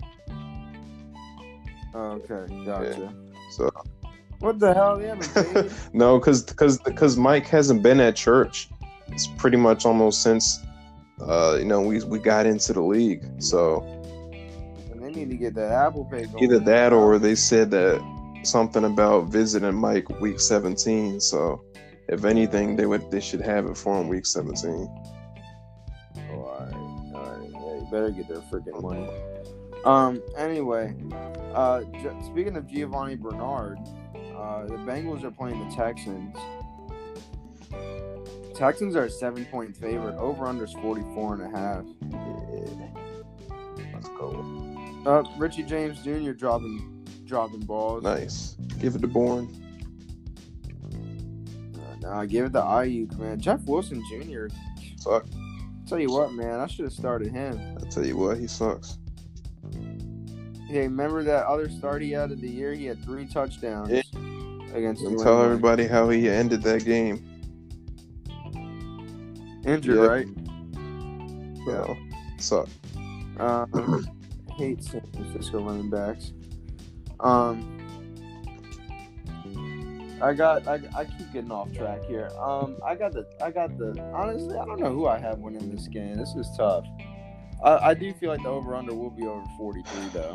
Okay, gotcha. Yeah. So. What the hell? They haven't paid? No, because Mike hasn't been at church. It's pretty much almost since we got into the league. So. And they need to get that Apple Pay going. Either that, or they said that something about visiting Mike week 17. So, if anything, they should have it for him week 17. Oh, all right. Yeah, you better get their freaking money. Anyway, speaking of Giovanni Bernard, the Bengals are playing the Texans. Texans are a 7-point favorite. Over under is 44.5. Yeah. Let's go. Richie James Jr. dropping balls. Nice. Give it to Bourne. Nah, give it to Ayuk, man. Jeff Wilson Jr. Suck. Tell you what, man, I should have started him. I tell you what, he sucks. Hey, remember that other start he had of the year? He had 3 touchdowns against. And tell everybody how he ended that game. Injured, right? Yeah. Suck. Hate San Francisco running backs. I keep getting off track here. I got the honestly, I don't know who I have winning this game. This is tough. I do feel like the over-under will be over 43, though.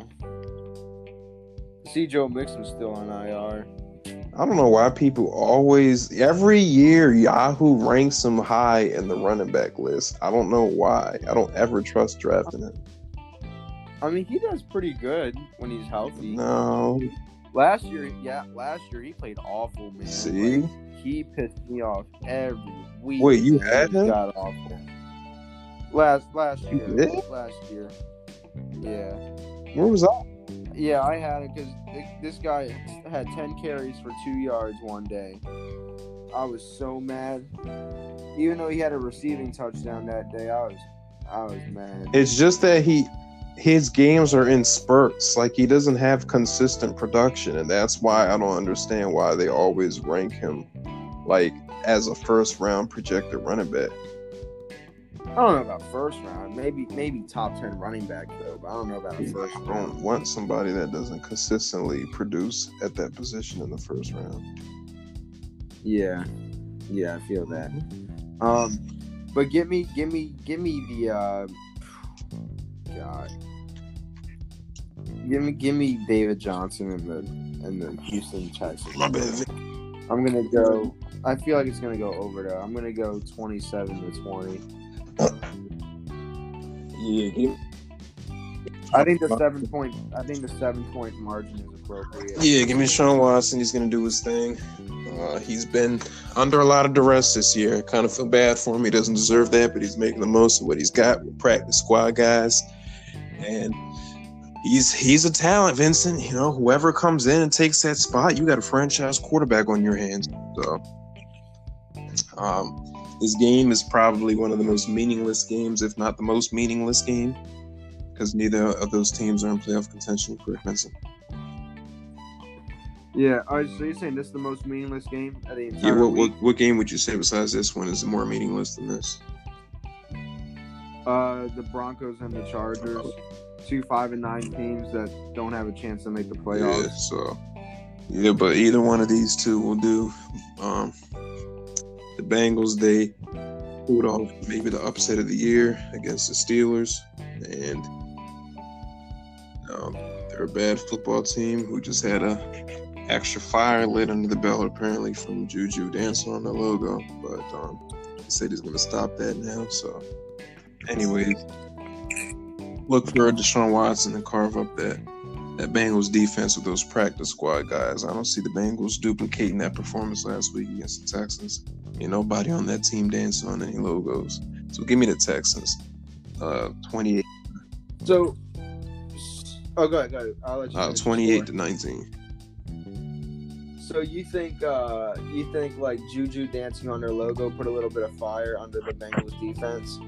See, Joe Mixon's still on IR. I don't know why people every year Yahoo ranks him high in the running back list. I don't know why. I don't ever trust drafting him. I mean, he does pretty good when he's healthy. No. Last year he played awful, man. See? Like, he pissed me off every week. Wait, you man. had He him? got awful. Last You year. did? Last year. Yeah. Where was I? Yeah, I had it because this guy had 10 carries for 2 yards one day. I was so mad. Even though he had a receiving touchdown that day, I was mad. It's just that his games are in spurts. Like, he doesn't have consistent production, and that's why I don't understand why they always rank him like as a first round projected running back. I don't know about first round. Maybe top 10 running back though, but I don't know about a first I round. don't want somebody that doesn't consistently produce at that position in the first round. Yeah, I feel that. But give me the God. Give me David Johnson and the Houston Texans. My bad. I'm gonna go. I feel like it's gonna go over though. I'm gonna go 27-20. Yeah. I think the 7-point margin is appropriate. Yeah, give me Sean Watson. He's gonna do his thing. He's been under a lot of duress this year. I kind of feel bad for him. He doesn't deserve that, but he's making the most of what he's got with practice squad guys. And he's a talent, Vincent. You know, whoever comes in and takes that spot, you got a franchise quarterback on your hands. So, this game is probably one of the most meaningless games, if not the most meaningless game, because neither of those teams are in playoff contention. Correct, Vincent? Yeah. All right. So you're saying this is the most meaningless game of the Yeah. entire week? What game would you say besides this one is more meaningless than this? The Broncos and the Chargers, 2 5-9 teams that don't have a chance to make the playoffs. Yeah. So. Yeah, but either one of these two will do. The Bengals, they pulled off maybe the upset of the year against the Steelers, and they're a bad football team who just had a extra fire lit under the belt apparently from Juju dancing on the logo, but he said he's going to stop that now. So, anyways, look for Deshaun Watson to carve up that Bengals defense with those practice squad guys. I don't see the Bengals duplicating that performance last week against the Texans. Ain't nobody on that team dancing on any logos. So give me the Texans. 28. So, go ahead. I'll let you. 28-19. So you think like Juju dancing on their logo put a little bit of fire under the Bengals defense?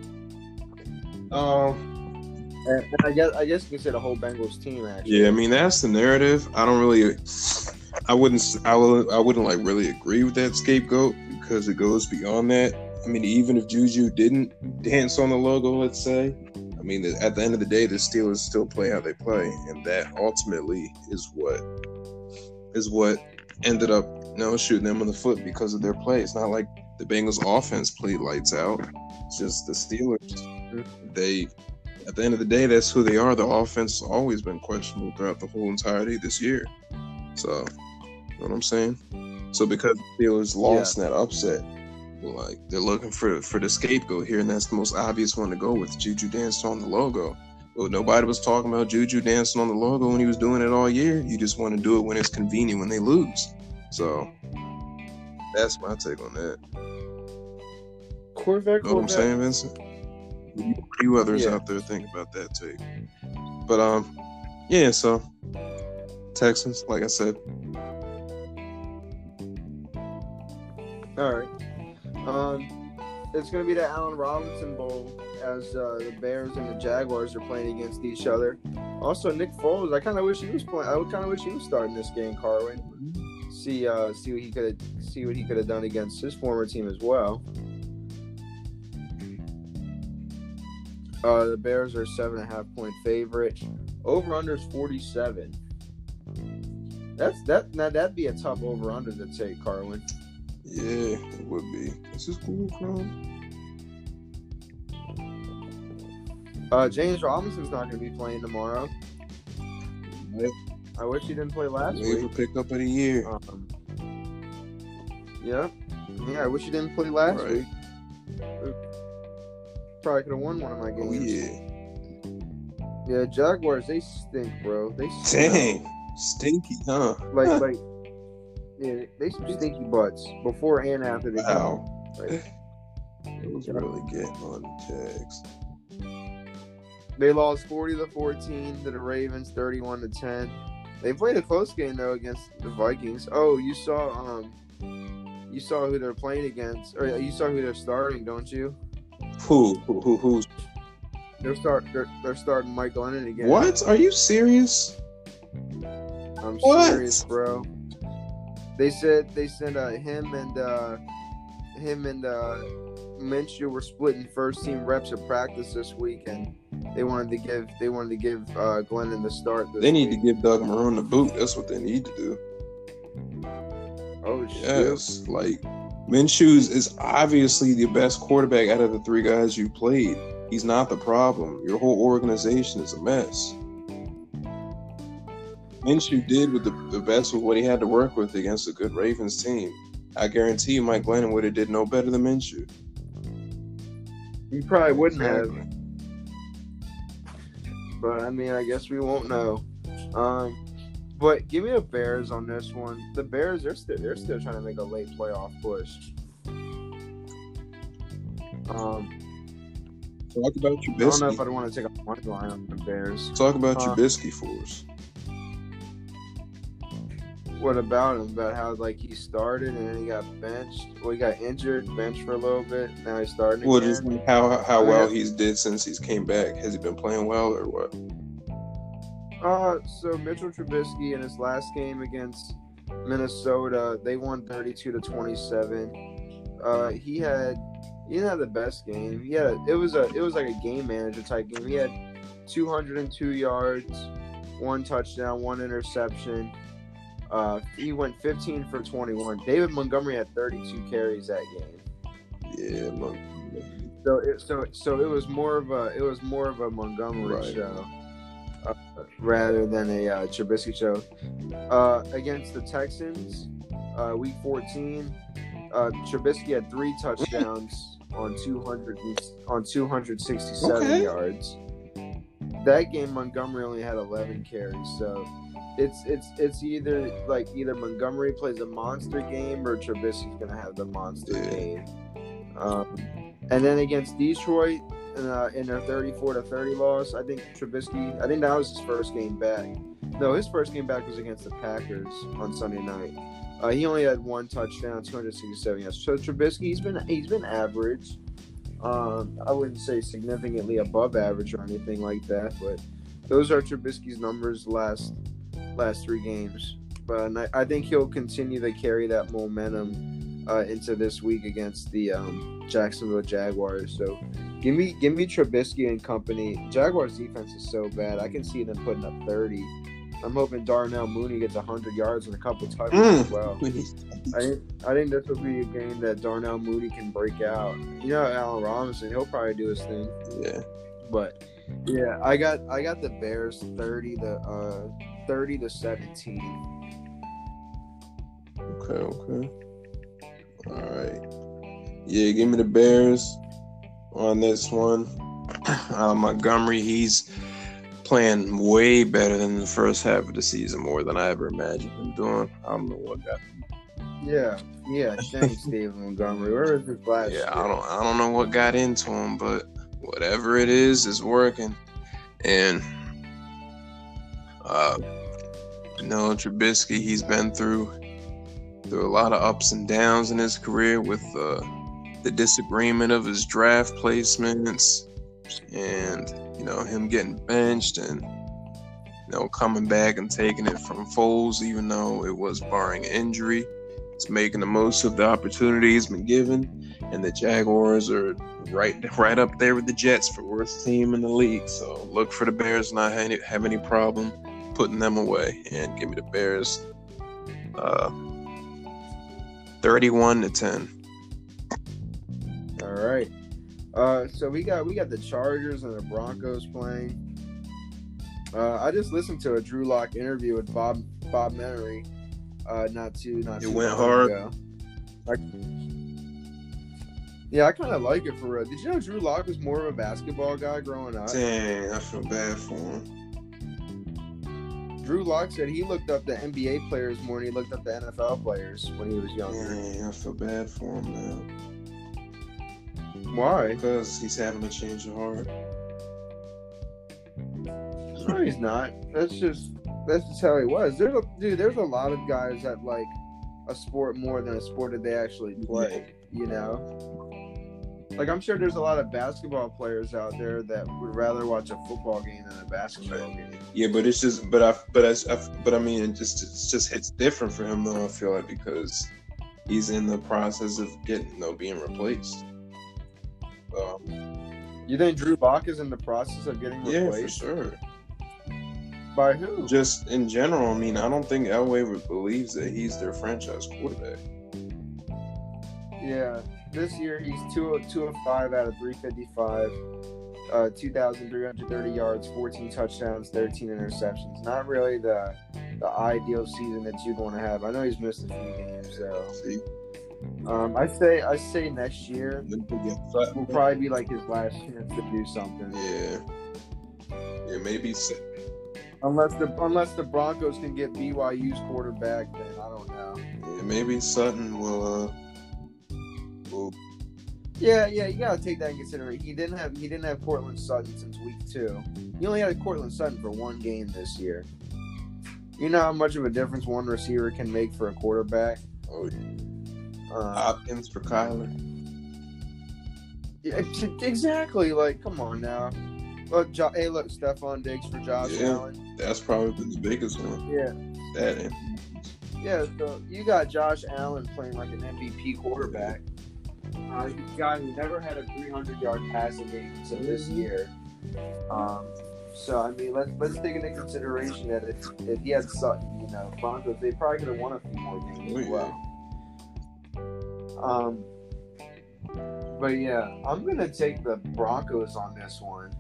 And I guess you could say the whole Bengals team actually. Yeah, I mean that's the narrative. I wouldn't like really agree with that scapegoat because it goes beyond that. I mean, even if Juju didn't dance on the logo, let's say, I mean, at the end of the day, the Steelers still play how they play, and that ultimately is what ended up, shooting them in the foot because of their play. It's not like the Bengals offense played lights out. It's just the Steelers. At the end of the day, that's who they are. The offense has always been questionable throughout the whole entirety of this year. So, you know what I'm saying? So because the Steelers lost in that upset, like they're looking for the scapegoat here, and that's the most obvious one to go with. Juju danced on the logo. Well, nobody was talking about Juju dancing on the logo when he was doing it all year. You just want to do it when it's convenient when they lose. So that's my take on that. Corvette. You know what I'm saying, Vincent? You others out there think about that take. But so Texans, like I said. All right. It's gonna be the Allen Robinson Bowl as the Bears and the Jaguars are playing against each other. Also, Nick Foles, I kind of wish he was playing. I kind of wish he was starting this game, Carwin. See what he could have done against his former team as well. The Bears are 7.5-point favorite. Over under is 47. That'd be a tough over under to take, Carwin. Yeah, it would be. Is this Google Chrome? James Robinson's not going to be playing tomorrow. Yep. I wish he didn't play last Waiver week. pickup of the year. Yeah, I wish he didn't play last Right. week. Probably could have won one of my games. Oh yeah. Yeah, Jaguars, they stink, bro. They Dang, stinky, huh? like yeah, they some stinky butts before and after the game. Wow. Like, It was really getting on the Jags. they lost 40-14 to the Ravens, 31-10. They played a close game though against the Vikings. Oh, you saw who they're playing against, or you saw who they're starting, don't you? Who's? They're starting Mike Glennon again. What? Are you serious? I'm What? serious, bro. They said him and Minshew were splitting first team reps at practice this week, and they wanted to give Glennon the start. They need to give Doug Marone the boot. That's what they need to do. Oh shit! Yes, like Minshew is obviously the best quarterback out of the three guys you played. He's not the problem. Your whole organization is a mess. Minshew did with the best with what he had to work with against a good Ravens team. I guarantee you Mike Glennon would have did no better than Minshew. You probably wouldn't have. But I mean, I guess we won't know. But give me the Bears on this one. The Bears, they're still trying to make a late playoff push. Talk about I don't know if Trubisky. I'd want to take a money line on the Bears. Talk about Trubisky for us. What about him? About how like he started and then he got benched. Well, he got injured, benched for a little bit. Now he's starting Well, again. just how well he's did since he's came back. Has he been playing well or what? So Mitchell Trubisky in his last game against Minnesota, they won 32-27. He didn't have the best game. It was like a game manager type game. He had 202 yards, 1 touchdown, 1 interception. He went 15 for 21. David Montgomery had 32 carries that game. Yeah, look. So it was more of a Montgomery Right. show rather than a Trubisky show. Against the Texans, week 14, Trubisky had 3 touchdowns on 267 yards. That game, Montgomery only had 11 carries. So it's either Montgomery plays a monster game or Trubisky's gonna have the monster game. And then against Detroit in their 34-30 loss, I think that was his first game back. No, his first game back was against the Packers on Sunday night. He only had 1 touchdown, 267 yards. So Trubisky, he's been average. I wouldn't say significantly above average or anything like that, but those are Trubisky's numbers last 3 games. But I think he'll continue to carry that momentum into this week against the Jacksonville Jaguars. So give me Trubisky and company. Jaguars defense is so bad. I can see them putting up 30. I'm hoping Darnell Mooney gets 100 yards and a couple touchdowns as well. I think this will be a game that Darnell Mooney can break out. You know, Allen Robinson, he'll probably do his thing. Yeah. But yeah, I got the Bears 30-17. Okay. All right. Yeah, give me the Bears on this one. Montgomery, he's playing way better than the first half of the season, more than I ever imagined him doing. I don't know what got him. Yeah. Thanks, David Montgomery. Where is this last? Yeah, I don't know what got into him, but whatever it is working. And Trubisky, he's been through a lot of ups and downs in his career with the disagreement of his draft placements and him getting benched and coming back and taking it from Foles, even though it was barring injury. He's making the most of the opportunity he's been given, and the Jaguars are right up there with the Jets for worst team in the league. So look for the Bears not have any problem putting them away, and give me the Bears 31-10. All right. So we got the Chargers and the Broncos playing. I just listened to a Drew Lock interview with Bob Menery. Not too went long hard. ago. Yeah, I kind of like it for real. Did you know Drew Lock was more of a basketball guy growing up? Dang, I feel bad for him. Drew Lock said he looked up the NBA players more than he looked up the NFL players when he was younger. Dang, I feel bad for him now. Why? Because he's having a change of heart. No, he's not. That's just how he was. There's a lot of guys that like a sport more than a sport that they actually play. You know, like I'm sure there's a lot of basketball players out there that would rather watch a football game than a basketball game. Yeah, but it's just, I mean, it just hits different for him though. I feel like because he's in the process of being replaced. You think Drew Lock is in the process of getting replaced? Yeah, for sure. By who? Just in general, I mean, I don't think Elway believes that he's their franchise quarterback. Yeah, this year he's 2 of 5 out of 355, 2,330 yards, 14 touchdowns, 13 interceptions. Not really the ideal season that you'd want to have. I know he's missed a few games, so. I say next year will probably be like his last chance to do something. Yeah, maybe. Unless the Broncos can get BYU's quarterback, then I don't know. Yeah, maybe Sutton will. Yeah, you gotta take that in consideration. He didn't have Cortland Sutton since week 2. He only had Cortland Sutton for one game this year. You know how much of a difference one receiver can make for a quarterback? Oh yeah. Hopkins for Kyler. Yeah, exactly. Like, come on now. Look, Stephon Diggs for Josh Allen. That's probably the biggest one. Yeah. Yeah, so you got Josh Allen playing like an MVP quarterback. He's a guy who never had a 300-yard passing game until this year. So I mean, let's take into consideration that if he had Sutton, Broncos, they probably could have won a few more games as well. But yeah, I'm gonna take the Broncos on this one.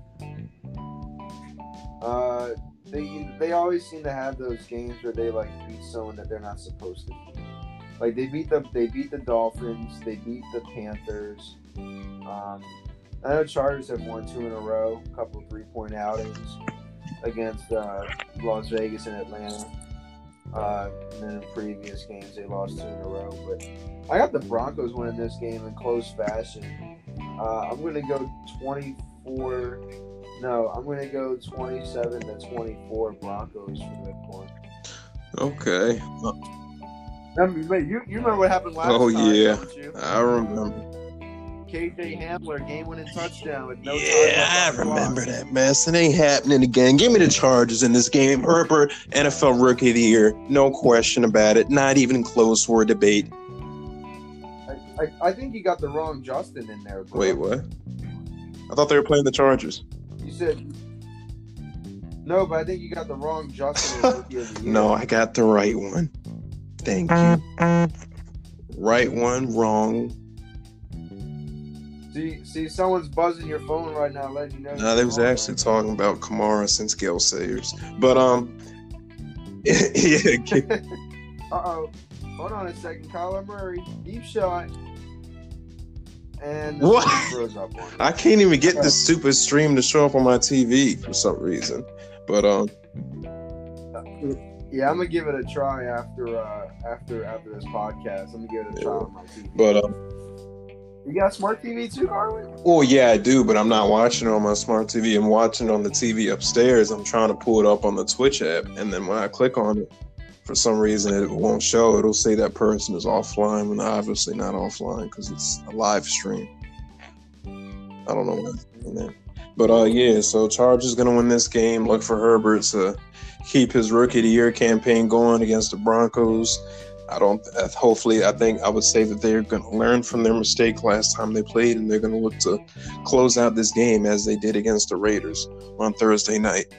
They always seem to have those games where they like beat someone that they're not supposed to beat. Like they beat the Dolphins, they beat the Panthers. I know Chargers have won 2 in a row, a couple 3-point outings against Las Vegas and Atlanta. And then in previous games they lost 2 in a row. But I got the Broncos winning this game in close fashion. I'm gonna go 24. No, I'm going to go 27-24 Broncos for this one. Okay. You remember what happened last time, don't you? I remember. KJ Hamler, game-winning touchdown with no time. I remember that mess. It ain't happening again. Give me the Chargers in this game. Herbert, NFL Rookie of the Year. No question about it. Not even close for a debate. I think you got the wrong Justin in there, bro. Wait, what? I thought they were playing the Chargers. You said no, but I think you got the wrong Justin as Rookie of the Year. No, I got the right one. Thank you. Right one, wrong. See, someone's buzzing your phone right now, letting you know. No, they was actually talking about Kamara since Gale Sayers. But yeah. Uh-oh. Hold on a second. Kyler Murray, deep shot. And what? Throws up on I can't even get this stupid stream to show up on my TV for some reason. But yeah, I'm gonna give it a try after this podcast. I'm gonna give it a try on my TV. But you got a smart TV too, Carlin? Oh yeah, I do, but I'm not watching it on my smart TV. I'm watching it on the TV upstairs. I'm trying to pull it up on the Twitch app, and then when I click on it, for some reason it won't show. It'll say that person is offline when they're obviously not offline because it's a live stream. I don't know what's doing that. But yeah, so Chargers gonna win this game. Look for Herbert to keep his Rookie of the Year campaign going against the Broncos. I think I would say that they're gonna learn from their mistake last time they played, and they're gonna look to close out this game as they did against the Raiders on Thursday night.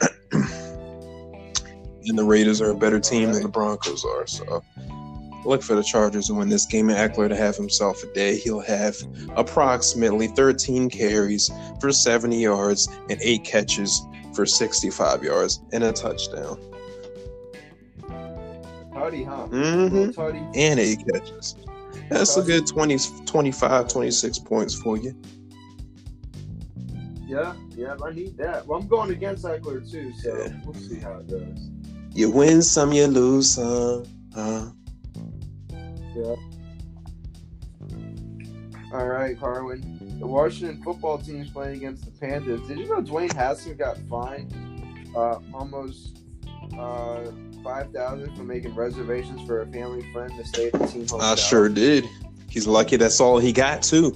And the Raiders are a better team than the Broncos are. So look for the Chargers to win this game, and Eckler to have himself a day. He'll have approximately 13 carries for 70 yards and 8 catches for 65 yards and a touchdown. Tutty, huh? Mm-hmm. Tutty. And 8 catches. That's a good 20, 25, 26 points for you. Yeah, I need that. Well, I'm going against Eckler too, so we'll see how it goes. You win some, you lose some. Yeah. All right, Carwin. The Washington football team is playing against the Panthers. Did you know Dwayne Haskins got fined almost $5,000 for making reservations for a family friend to stay at the team hotel? I sure did. He's lucky that's all he got too.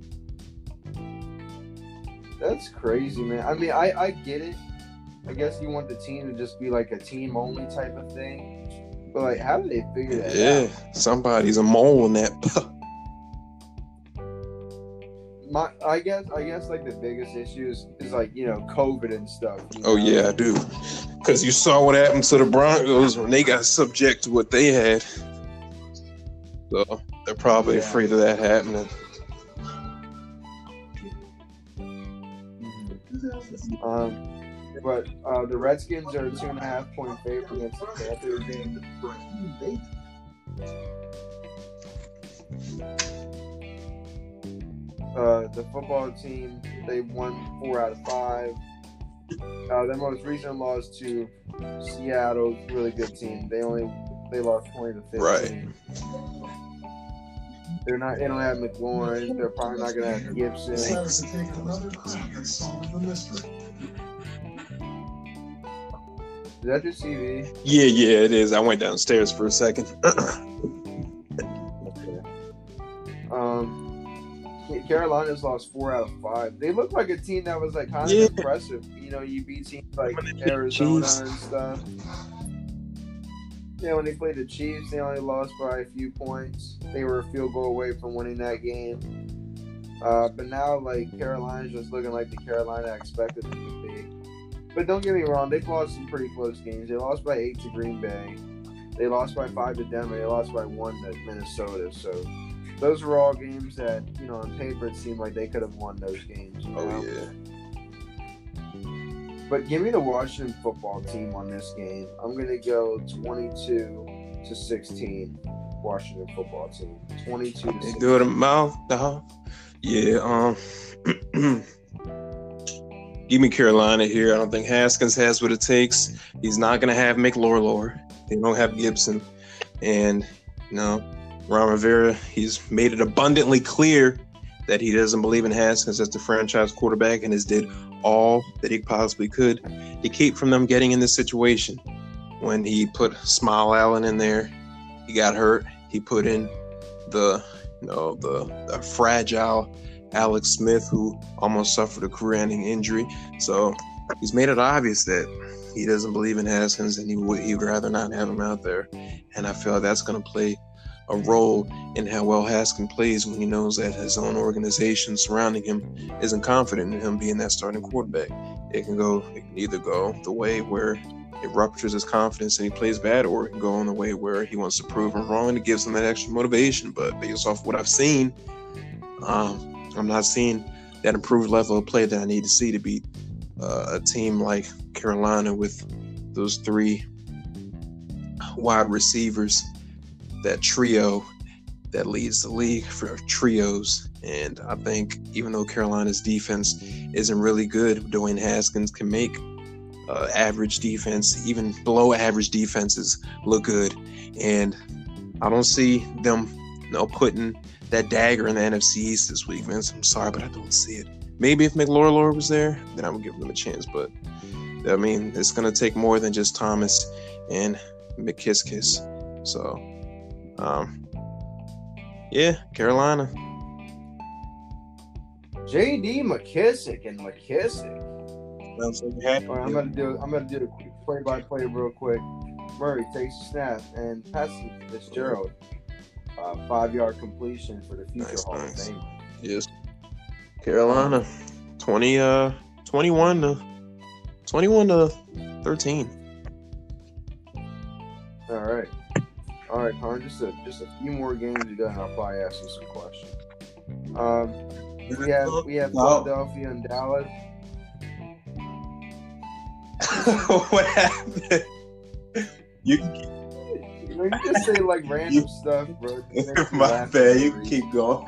That's crazy, man. I mean, I get it. I guess you want the team to just be like a team only type of thing. But like, how do they figure that out? Yeah, somebody's a mole in that. I guess like the biggest issue is like, you know, COVID and stuff. Oh yeah, I do. Because you saw what happened to the Broncos when they got subject to what they had. So they're probably afraid of that happening. But the Redskins are a 2.5 point favorite against the Panthers. The football team, they won 4 out of 5. Their most recent loss to Seattle, really good team. They lost 20-15. Right. They don't have McLaurin. They're probably not going to have Gibson. Is that your CV? Yeah, it is. I went downstairs for a second. Carolina's lost 4 out of 5. They look like a team that was like kind of impressive. You know, you beat teams like Arizona and stuff. Yeah, when they played the Chiefs, they only lost by a few points. They were a field goal away from winning that game. But now, like, Carolina's just looking like the Carolina I expected them to be. But don't get me wrong, they've lost some pretty close games. They lost by 8 to Green Bay. They lost by 5 to Denver. They lost by 1 to Minnesota. So those were all games that, you know, on paper it seemed like they could have won those games. You know? Oh, yeah. But give me the Washington football team on this game. I'm going to go 22-16. Washington football team. 22-16. Do it a mouth, dog. Yeah, give me Carolina here. I don't think Haskins has what it takes. He's not going to have McLaurin. They don't have Gibson. And, you know, Ron Rivera, he's made it abundantly clear that he doesn't believe in Haskins as the franchise quarterback and has did all that he possibly could to keep from them getting in this situation. When he put Smile Allen in there, he got hurt. He put in the fragile Alex Smith, who almost suffered a career-ending injury. So he's made it obvious that he doesn't believe in Haskins and he'd rather not have him out there. And I feel like that's going to play a role in how well Haskins plays when he knows that his own organization surrounding him isn't confident in him being that starting quarterback. It can either go the way where it ruptures his confidence and he plays bad, or it can go in the way where he wants to prove him wrong and it gives him that extra motivation. But based off what I've seen, I'm not seeing that improved level of play that I need to see to beat a team like Carolina with those 3 wide receivers, that trio that leads the league for trios. And I think even though Carolina's defense isn't really good, Dwayne Haskins can make average defense, even below average defenses, look good. And I don't see them, putting that dagger in the NFC East this week, Vince. I'm sorry, but I don't see it. Maybe if McLaurin was there, then I would give them a chance. But, I mean, it's going to take more than just Thomas and McKissick. So, Carolina. J.D. McKissick. Right, I'm gonna do the quick play-by-play real quick. Murray takes a snap and passes to Fitzgerald. 5-yard completion for the future Hall of Fame. Yes. Carolina, 21 to 13. All right, Connor. Just a few more games we got, and I'll probably ask you some questions. We have Philadelphia and Dallas. What happened? You just say like random stuff, bro. My bad. You can keep going.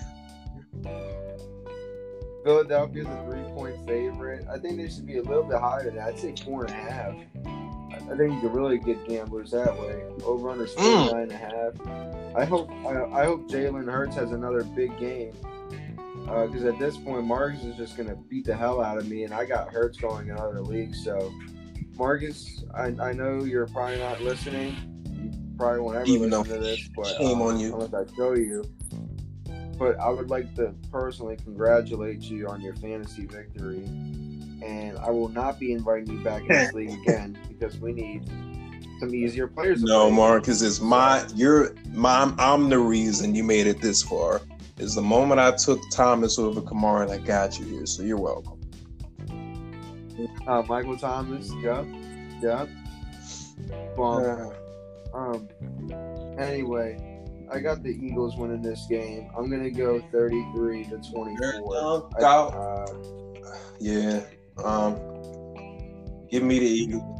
Philadelphia's a 3-point favorite. I think they should be a little bit higher than that. I'd say 4.5. I think you can really get gamblers that way. Over under 49.5. I hope Jalen Hurts has another big game. Because at this point, Marcus is just gonna beat the hell out of me, and I got Hurts going in other leagues. So, Marcus, I know you're probably not listening. You probably won't ever listen to this, but shame on you. unless I show you. But I would like to personally congratulate you on your fantasy victory, and I will not be inviting you back in this league again because we need some easier players. No, Marcus, it's I'm the reason you made it this far. Is the moment I took Thomas over Kamara and I got you here, so you're welcome. Michael Thomas, yep. Anyway, I got the Eagles winning this game. I'm gonna go 33-24. Yeah. Give me the Eagles.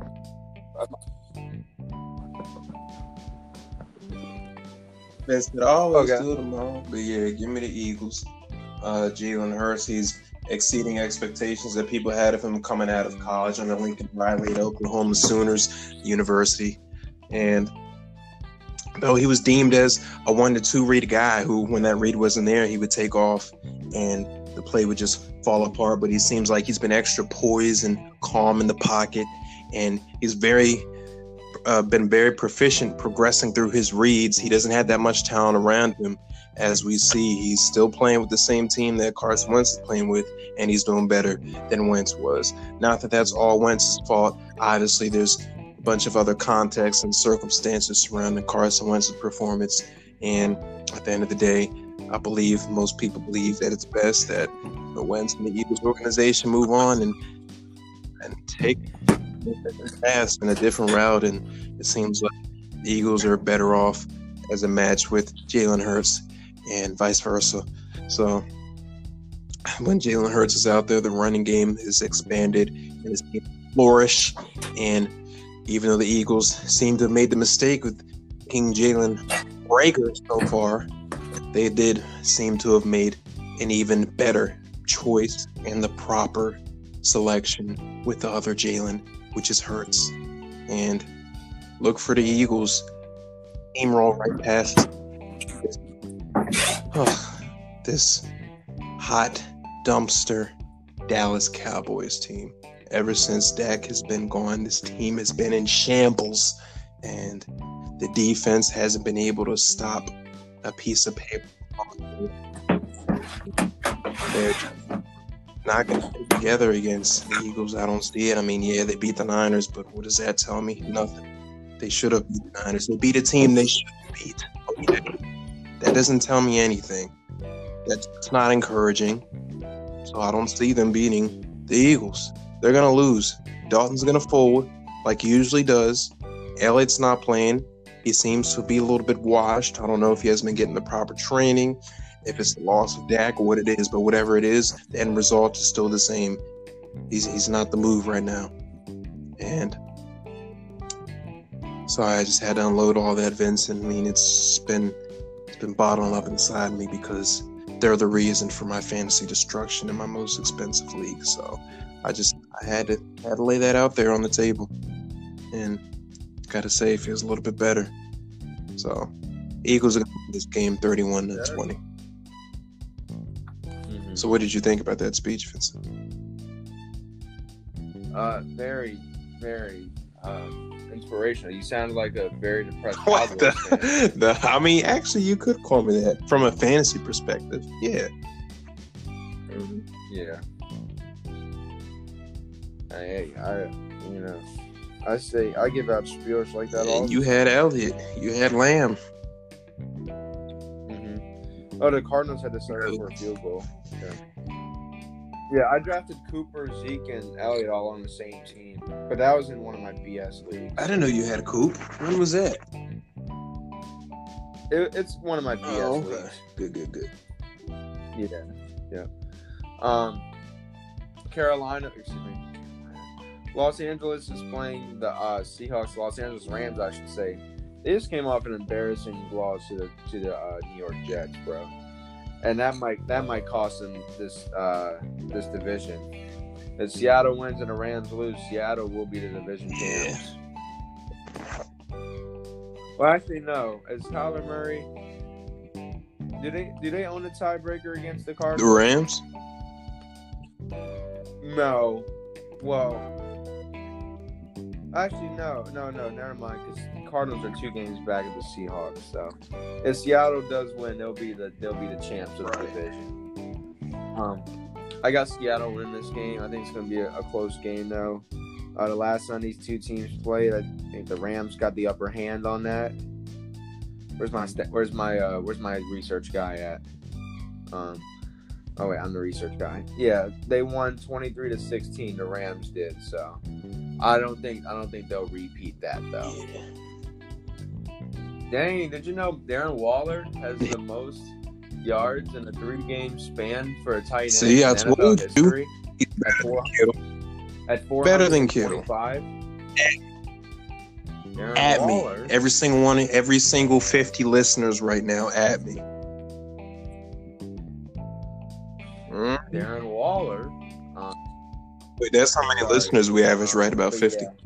Best that I always do tomorrow. But yeah, give me the Eagles. Jalen Hurts, he's exceeding expectations that people had of him coming out of college under Lincoln Riley at Oklahoma Sooners University. And though he was deemed as a 1 to 2 read guy who, when that read wasn't there, he would take off and the play would just fall apart. But he seems like he's been extra poised and calm in the pocket. And he's been very proficient progressing through his reads. He doesn't have that much talent around him. As we see, he's still playing with the same team that Carson Wentz is playing with, and he's doing better than Wentz was. Not that that's all Wentz's fault. Obviously, there's a bunch of other contexts and circumstances surrounding Carson Wentz's performance. And at the end of the day, I believe most people believe that it's best that the Wentz and the Eagles organization move on and take fast in a different route. And it seems like the Eagles are better off as a match with Jalen Hurts and vice versa. So when Jalen Hurts is out there, the running game is expanded and is flourish. And even though the Eagles seem to have made the mistake with King Jalen Reagor so far, they did seem to have made an even better choice and the proper selection with the other Jalen, which is Hurts. And look for the Eagles steamroll right past this hot dumpster Dallas Cowboys team. Ever since Dak has been gone, this team has been in shambles, and the defense hasn't been able to stop a piece of paper. They're not going to get together against the Eagles. I don't see it. I mean, yeah, they beat the Niners, but what does that tell me? Nothing. They should have beat the Niners. They beat a team they should have beat. Okay. That doesn't tell me anything. That's not encouraging. So I don't see them beating the Eagles. They're going to lose. Dalton's going to fold like he usually does. Elliott's not playing. He seems to be a little bit washed. I don't know if he hasn't been getting the proper training, if it's the loss of Dak or what it is, but whatever it is, the end result is still the same. He's not the move right now. And sorry, I just had to unload all that, Vincent. I mean, it's been bottling up inside me because they're the reason for my fantasy destruction in my most expensive league. So I had to lay that out there on the table, and gotta say it feels a little bit better. So Eagles are gonna win this game 31-20. Mm-hmm. So what did you think about that speech, Vincent? Very, very inspirational. You sounded like a very depressed What Cowboys fan. I mean, actually, you could call me that from a fantasy perspective. Yeah. Mm-hmm. Yeah. I give out spiels like that. And you had Elliott. You had Lamb. Mm-hmm. Oh, the Cardinals had to settle for a field goal. Yeah, I drafted Cooper, Zeke, and Elliott all on the same team, but that was in one of my BS leagues. I didn't know you had a Coop. When was that? It's one of my BS leagues. Good. Yeah. Los Angeles is playing the Seahawks. Los Angeles Rams, I should say. They just came off an embarrassing loss to the New York Jets, bro, and that might cost them this division. If Seattle wins and the Rams lose, Seattle will be the division champs. Well, actually, no. Is Kyler Murray? Do they own a tiebreaker against the Cardinals? The Rams? No. Well, actually, no. Never mind. Because the Cardinals are 2 games back of the Seahawks. So, if Seattle does win, they'll be the champs of the division. I got Seattle winning this game. I think it's going to be a close game, though. The last time these 2 teams played, I think the Rams got the upper hand on that. Where's my research guy at? Oh wait, I'm the research guy. Yeah, they won 23-16. The Rams did. So I don't think they'll repeat that though. Dang, did you know Darren Waller has the most yards in a 3-game span for a tight end? See, I told you. At 425. Better than Kittle. At Waller. Me. Every single 50 listeners right now at me. Darren Waller. Wait, that's how many listeners we average, right? About 50. Yeah.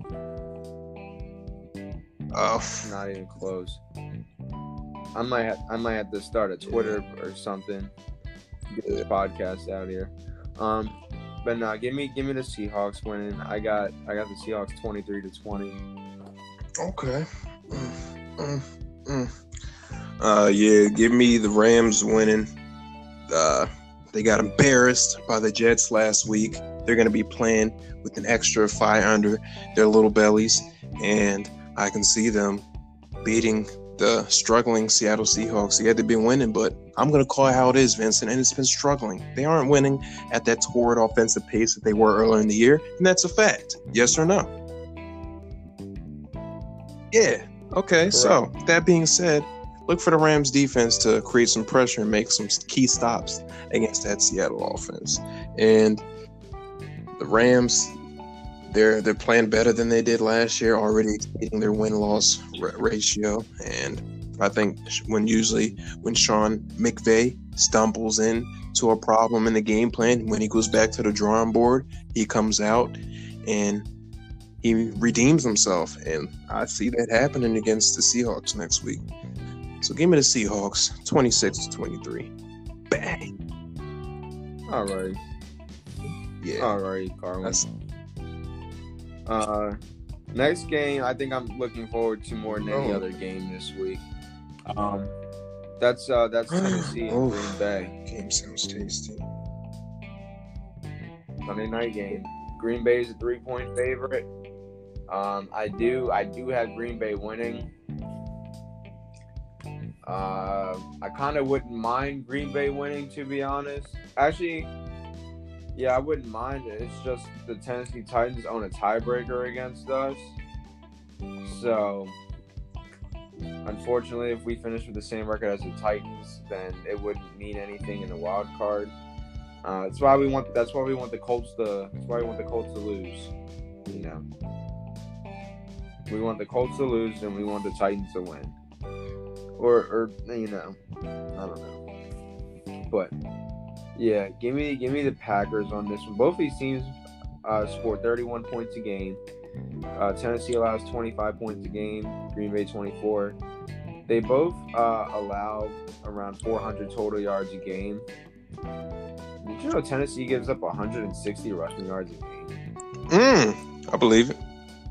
Oh, Not even close. I might have to start a Twitter or something. Get this podcast out here. But no, give me the Seahawks winning. I got the Seahawks 23-20. okay. Yeah, give me the Rams winning. They got embarrassed by the Jets last week. They're going to be playing with an extra fire under their little bellies, and I can see them beating the struggling Seattle Seahawks. They had to be winning, but I'm going to call it how it is, Vincent, and it's been struggling. They aren't winning at that torrid offensive pace that they were earlier in the year, and that's a fact. Yes or no? Yeah. Okay, so that being said, look for the Rams defense to create some pressure and make some key stops against that Seattle offense. And the Rams, they're playing better than they did last year, already exceeding their win-loss ratio. And I think when Sean McVay stumbles into a problem in the game plan, when he goes back to the drawing board, he comes out and he redeems himself. And I see that happening against the Seahawks next week. So give me the Seahawks, 26-23. Bang. All right. Yeah. All right, Carlin. Next game, I think I'm looking forward to more than any other game this week. That's Tennessee and Green Bay. Game sounds tasty. Sunday night game. Green Bay is a 3-point favorite. I do have Green Bay winning. I kind of wouldn't mind Green Bay winning, to be honest. Actually, yeah, I wouldn't mind it. It's just the Tennessee Titans own a tiebreaker against us. So, unfortunately, if we finish with the same record as the Titans, then it wouldn't mean anything in the wild card. That's why we want the Colts to lose. You know, we want the Colts to lose, and we want the Titans to win. Or you know, I don't know. But yeah, give me the Packers on this one. Both these teams score 31 points a game. Tennessee allows 25 points a game. Green Bay 24. They both allow around 400 total yards a game. Did you know Tennessee gives up 160 rushing yards a game? I believe it.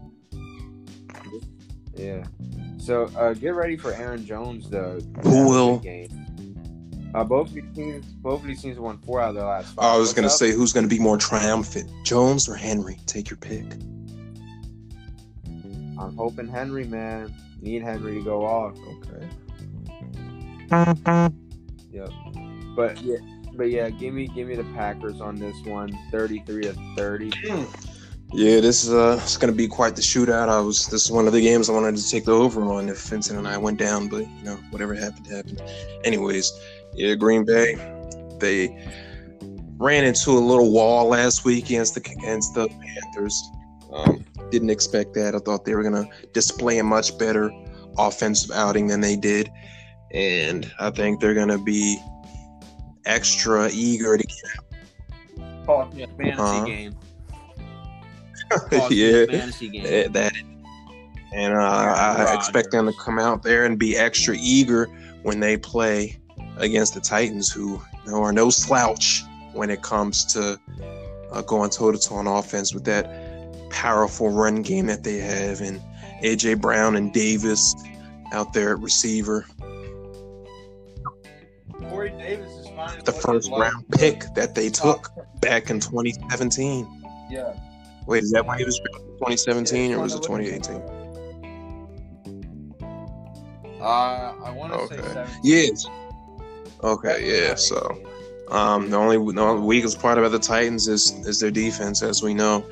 Yeah. So get ready for Aaron Jones to who will game. Both of these teams won 4 out of their last 5. I was going to say, who's going to be more triumphant, Jones or Henry? Take your pick. I'm hoping Henry, man. Need Henry to go off. Okay. Yep. But yeah, give me the Packers on this one, 33-30. Yeah, this is it's going to be quite the shootout. This is one of the games I wanted to take the over on if Vincent and I went down, but you know, whatever happened. Anyways, yeah, Green Bay, they ran into a little wall last week against the Panthers. Didn't expect that. I thought they were going to display a much better offensive outing than they did. And I think they're going to be extra eager to Yeah, fantasy game. yeah, Fantasy game. that. And I expect them to come out there and be extra eager when they play against the Titans, who are no slouch when it comes to going toe-to-toe on offense with that powerful run game that they have, and A.J. Brown and Davis out there at receiver. Corey Davis is fine. The first round pick that they took back in 2017. Yeah. Wait, is that when he was 2017 or was it 2018? I want to say 17. Yes. Okay, yeah. So, the only weakest part about the Titans is their defense, as we know.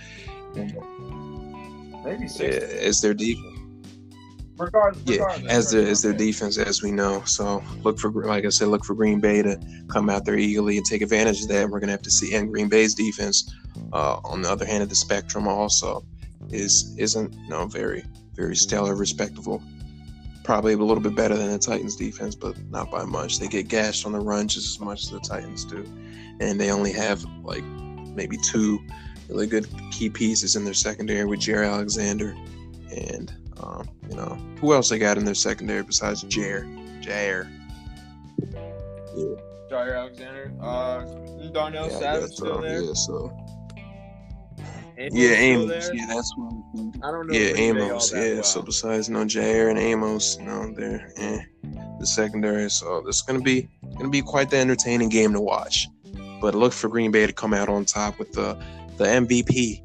Maybe 6. Yeah, it's their defense. Regardless, as their defense, as we know. So look for Green Bay to come out there eagerly and take advantage of that. We're gonna have to see, and Green Bay's defense, on the other hand of the spectrum, also isn't very, very stellar, respectable. Probably a little bit better than the Titans' defense, but not by much. They get gashed on the run just as much as the Titans do, and they only have like maybe 2 really good key pieces in their secondary with Jair Alexander and. Who else they got in their secondary besides Jair? Jair Alexander. Darnell Savage still there. Yeah, so. Amos. Yeah, that's one. I don't know. Yeah, Amos. Yeah, well. so besides Jair and Amos, they're the secondary. So this is gonna be quite the entertaining game to watch. But look for Green Bay to come out on top with the MVP.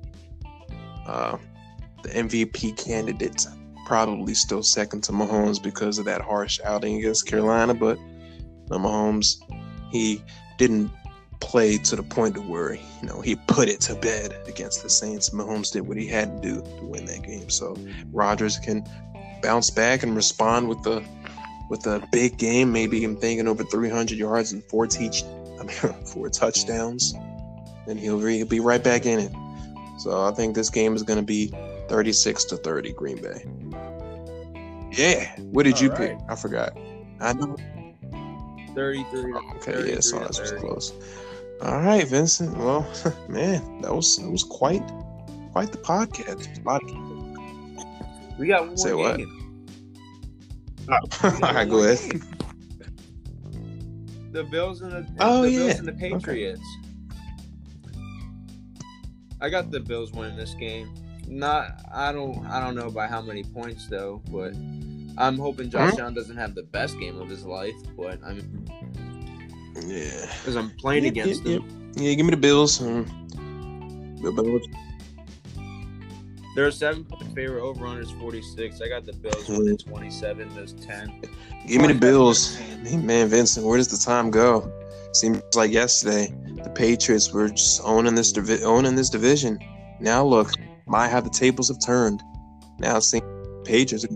The MVP candidate. Probably still second to Mahomes because of that harsh outing against Carolina, but Mahomes, he didn't play to the point to where he put it to bed against the Saints. Mahomes did what he had to do to win that game. So Rodgers can bounce back and respond with a big game. Maybe I'm thinking over 300 yards and 4 touchdowns, and he'll be right back in it. So I think this game is going to be 36-30 Green Bay. Yeah. What did you pick? I forgot. I know. 33. Okay, yeah, so this was close. All right, Vincent. Well, man, that was quite the podcast. We got one Say more game. All right, go ahead. The Bills and the Bills and the Patriots. Okay. I got the Bills winning this game. I don't know by how many points though, but I'm hoping Josh Allen doesn't have the best game of his life. But because I'm playing against them. Yeah, give me the Bills. They're a 7-point favorite. Over/under is 46. I got the Bills winning 27-10. Give me the Bills. Man, Vincent, where does the time go? Seems like yesterday the Patriots were just owning this division. Now look. How the tables have turned. Now it seems Patriots.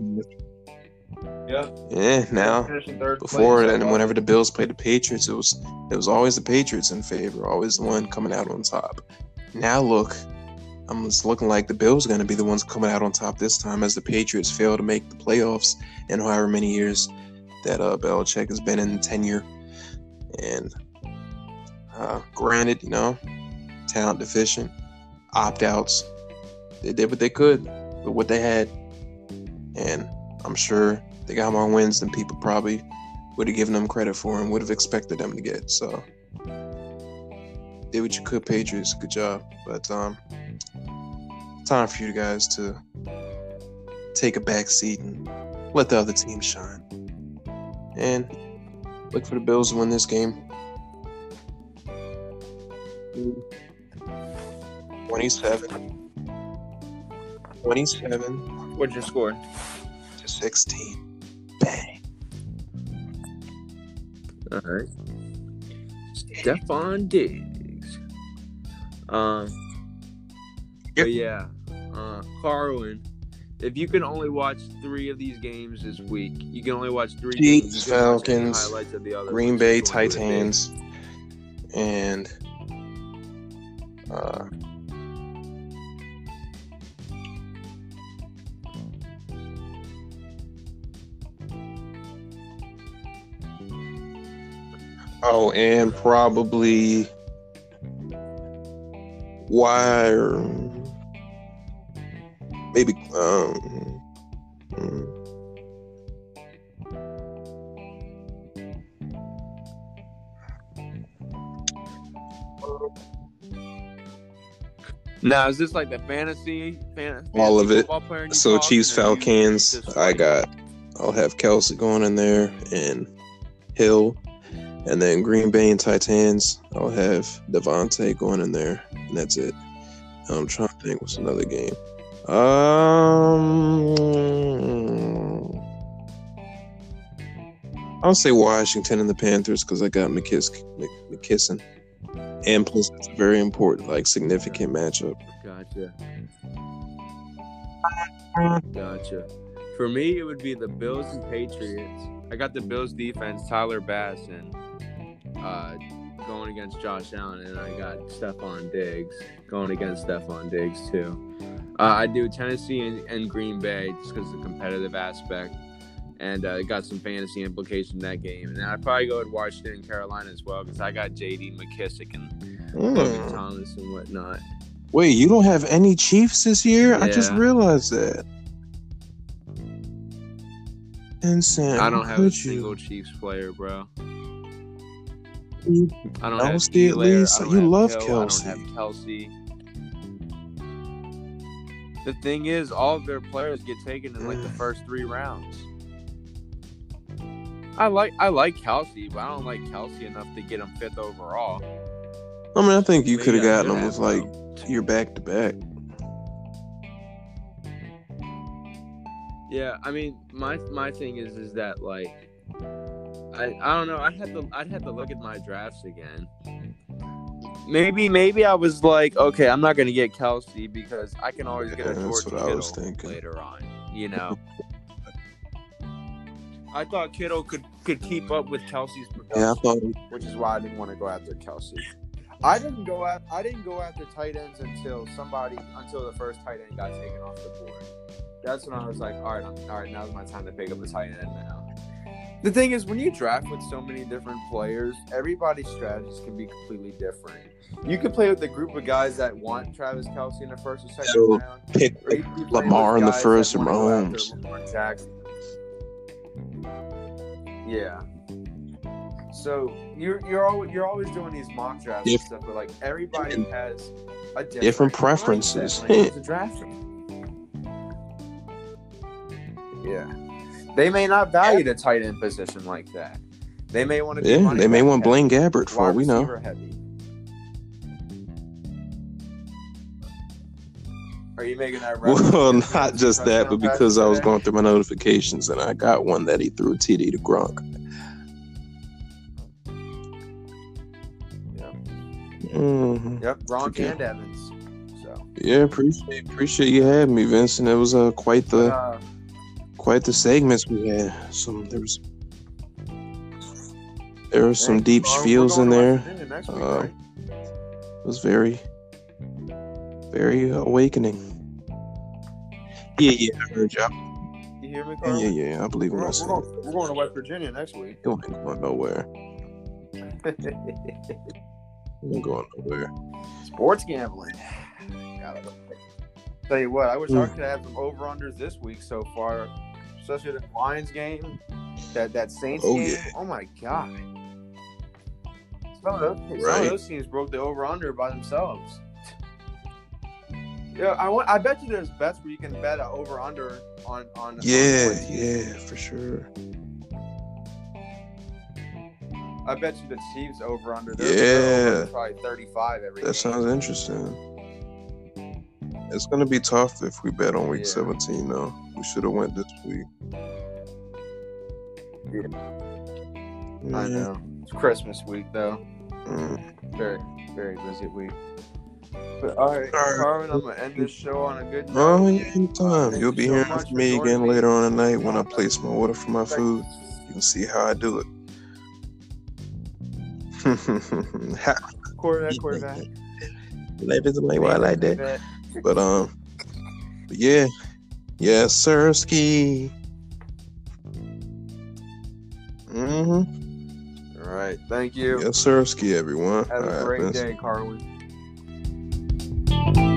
Yeah. Now before and whenever the Bills played the Patriots, it was always the Patriots in favor, always the one coming out on top. Now look, it's looking like the Bills are going to be the ones coming out on top this time, as the Patriots fail to make the playoffs in however many years that Belichick has been in tenure. And granted, talent deficient, opt-outs. They did what they could with what they had. And I'm sure they got more wins than people probably would have given them credit for and would have expected them to get. So, did what you could, Patriots. Good job. But time for you guys to take a back seat and let the other team shine. And look for the Bills to win this game. 27. What'd you score? To 16. Bang. All right. Stephon Diggs. But yeah, Carwin, if you can only watch 3 of these games this week, you can only watch 3 games. Chiefs, Falcons, highlights of the other Green Bay Titans, and Oh, and probably why or maybe mm, Now, is this like the all fantasy of it. football player you So talking, Chiefs or you Falcons, just I'll have Kelsey going in there and Hill. And then Green Bay and Titans, I'll have Devontae going in there. And that's it. I'm trying to think what's another game. I'll say Washington and the Panthers because I got McKisson. And plus it's a very important, like significant matchup. Gotcha. For me, it would be the Bills and Patriots. I got the Bills defense, Tyler Bass, and going against Josh Allen, and I got Stephon Diggs going against Stephon Diggs too. I do Tennessee and Green Bay just because of the competitive aspect, and it got some fantasy implication in that game. And I'd probably go with Washington and Carolina as well because I got J.D. McKissick and Logan Thomas and whatnot. Wait, you don't have any Chiefs this year? Yeah. I just realized that. Insane. I don't have a single Chiefs player, bro. I don't have Kelsey at least. You love Kelsey. I don't have Kelsey. The thing is, all of their players get taken in like the first 3 rounds. I like Kelsey, but I don't like Kelsey enough to get him 5th overall. I mean, I think you could have Maybe I gotten him should with have, like your back to back. Yeah, I mean, my thing is that like I don't know. I'd have to look at my drafts again. Maybe I was like, okay, I'm not gonna get Kelsey because I can always get a George Kittle later on. You know, I thought Kittle could keep up with Kelsey's production. Yeah, I thought, which is why I didn't want to go after Kelsey. I didn't go after tight ends until the first tight end got taken off the board. That's when I was like, all right, now's my time to pick up a tight end now. The thing is, when you draft with so many different players, everybody's strategies can be completely different. You could play with a group of guys that want Travis Kelce in the first or second round. Pick Lamar in the first or Mahomes. Lamar Jackson. Yeah. So you're always doing these mock drafts and stuff, but like everybody has a different preferences. To drafting. Yeah. They may not value the tight end position like that. They may want to be they may want Blaine Gabbert for all we know. Heavy. Are you making that reference? Well, not just that, but because I was going through my notifications and I got one that he threw TD to Gronk. Yep. Mm-hmm. Yep, Gronk and Evans. So yeah, appreciate you having me, Vincent. It was quite the segments we had. There were some deep spiels in there. It was very, very awakening. Yeah, I heard you. You hear me, Carl? Yeah, I believe in myself. We're going to West Virginia next week. You ain't going nowhere. You ain't going nowhere. Sports gambling. Tell you what, I wish I could have some over-unders this week so far. Especially the Lions game, that Saints game. Yeah. Oh my god! Some of those teams broke the over/under by themselves. Yeah, I bet you there's bets where you can bet an over/under on. Yeah, for sure. I bet you the Chiefs over/under. Yeah, probably 35 every. That sounds interesting. It's gonna be tough if we bet on week 17 though. We should have went this week. Yeah. I know. It's Christmas week though. Very, very busy week. But all right, Carmen, I'm gonna end this show on a good note. Oh yeah, anytime. You'll be hearing from me again later on tonight when I place my order for my food. You can see how I do it. Quarterback. Life is like why I like that. But yeah, Sirski. All right. right. Thank you. Yes, sir. Ski, everyone. Have All a right, great Vince. day, Carly.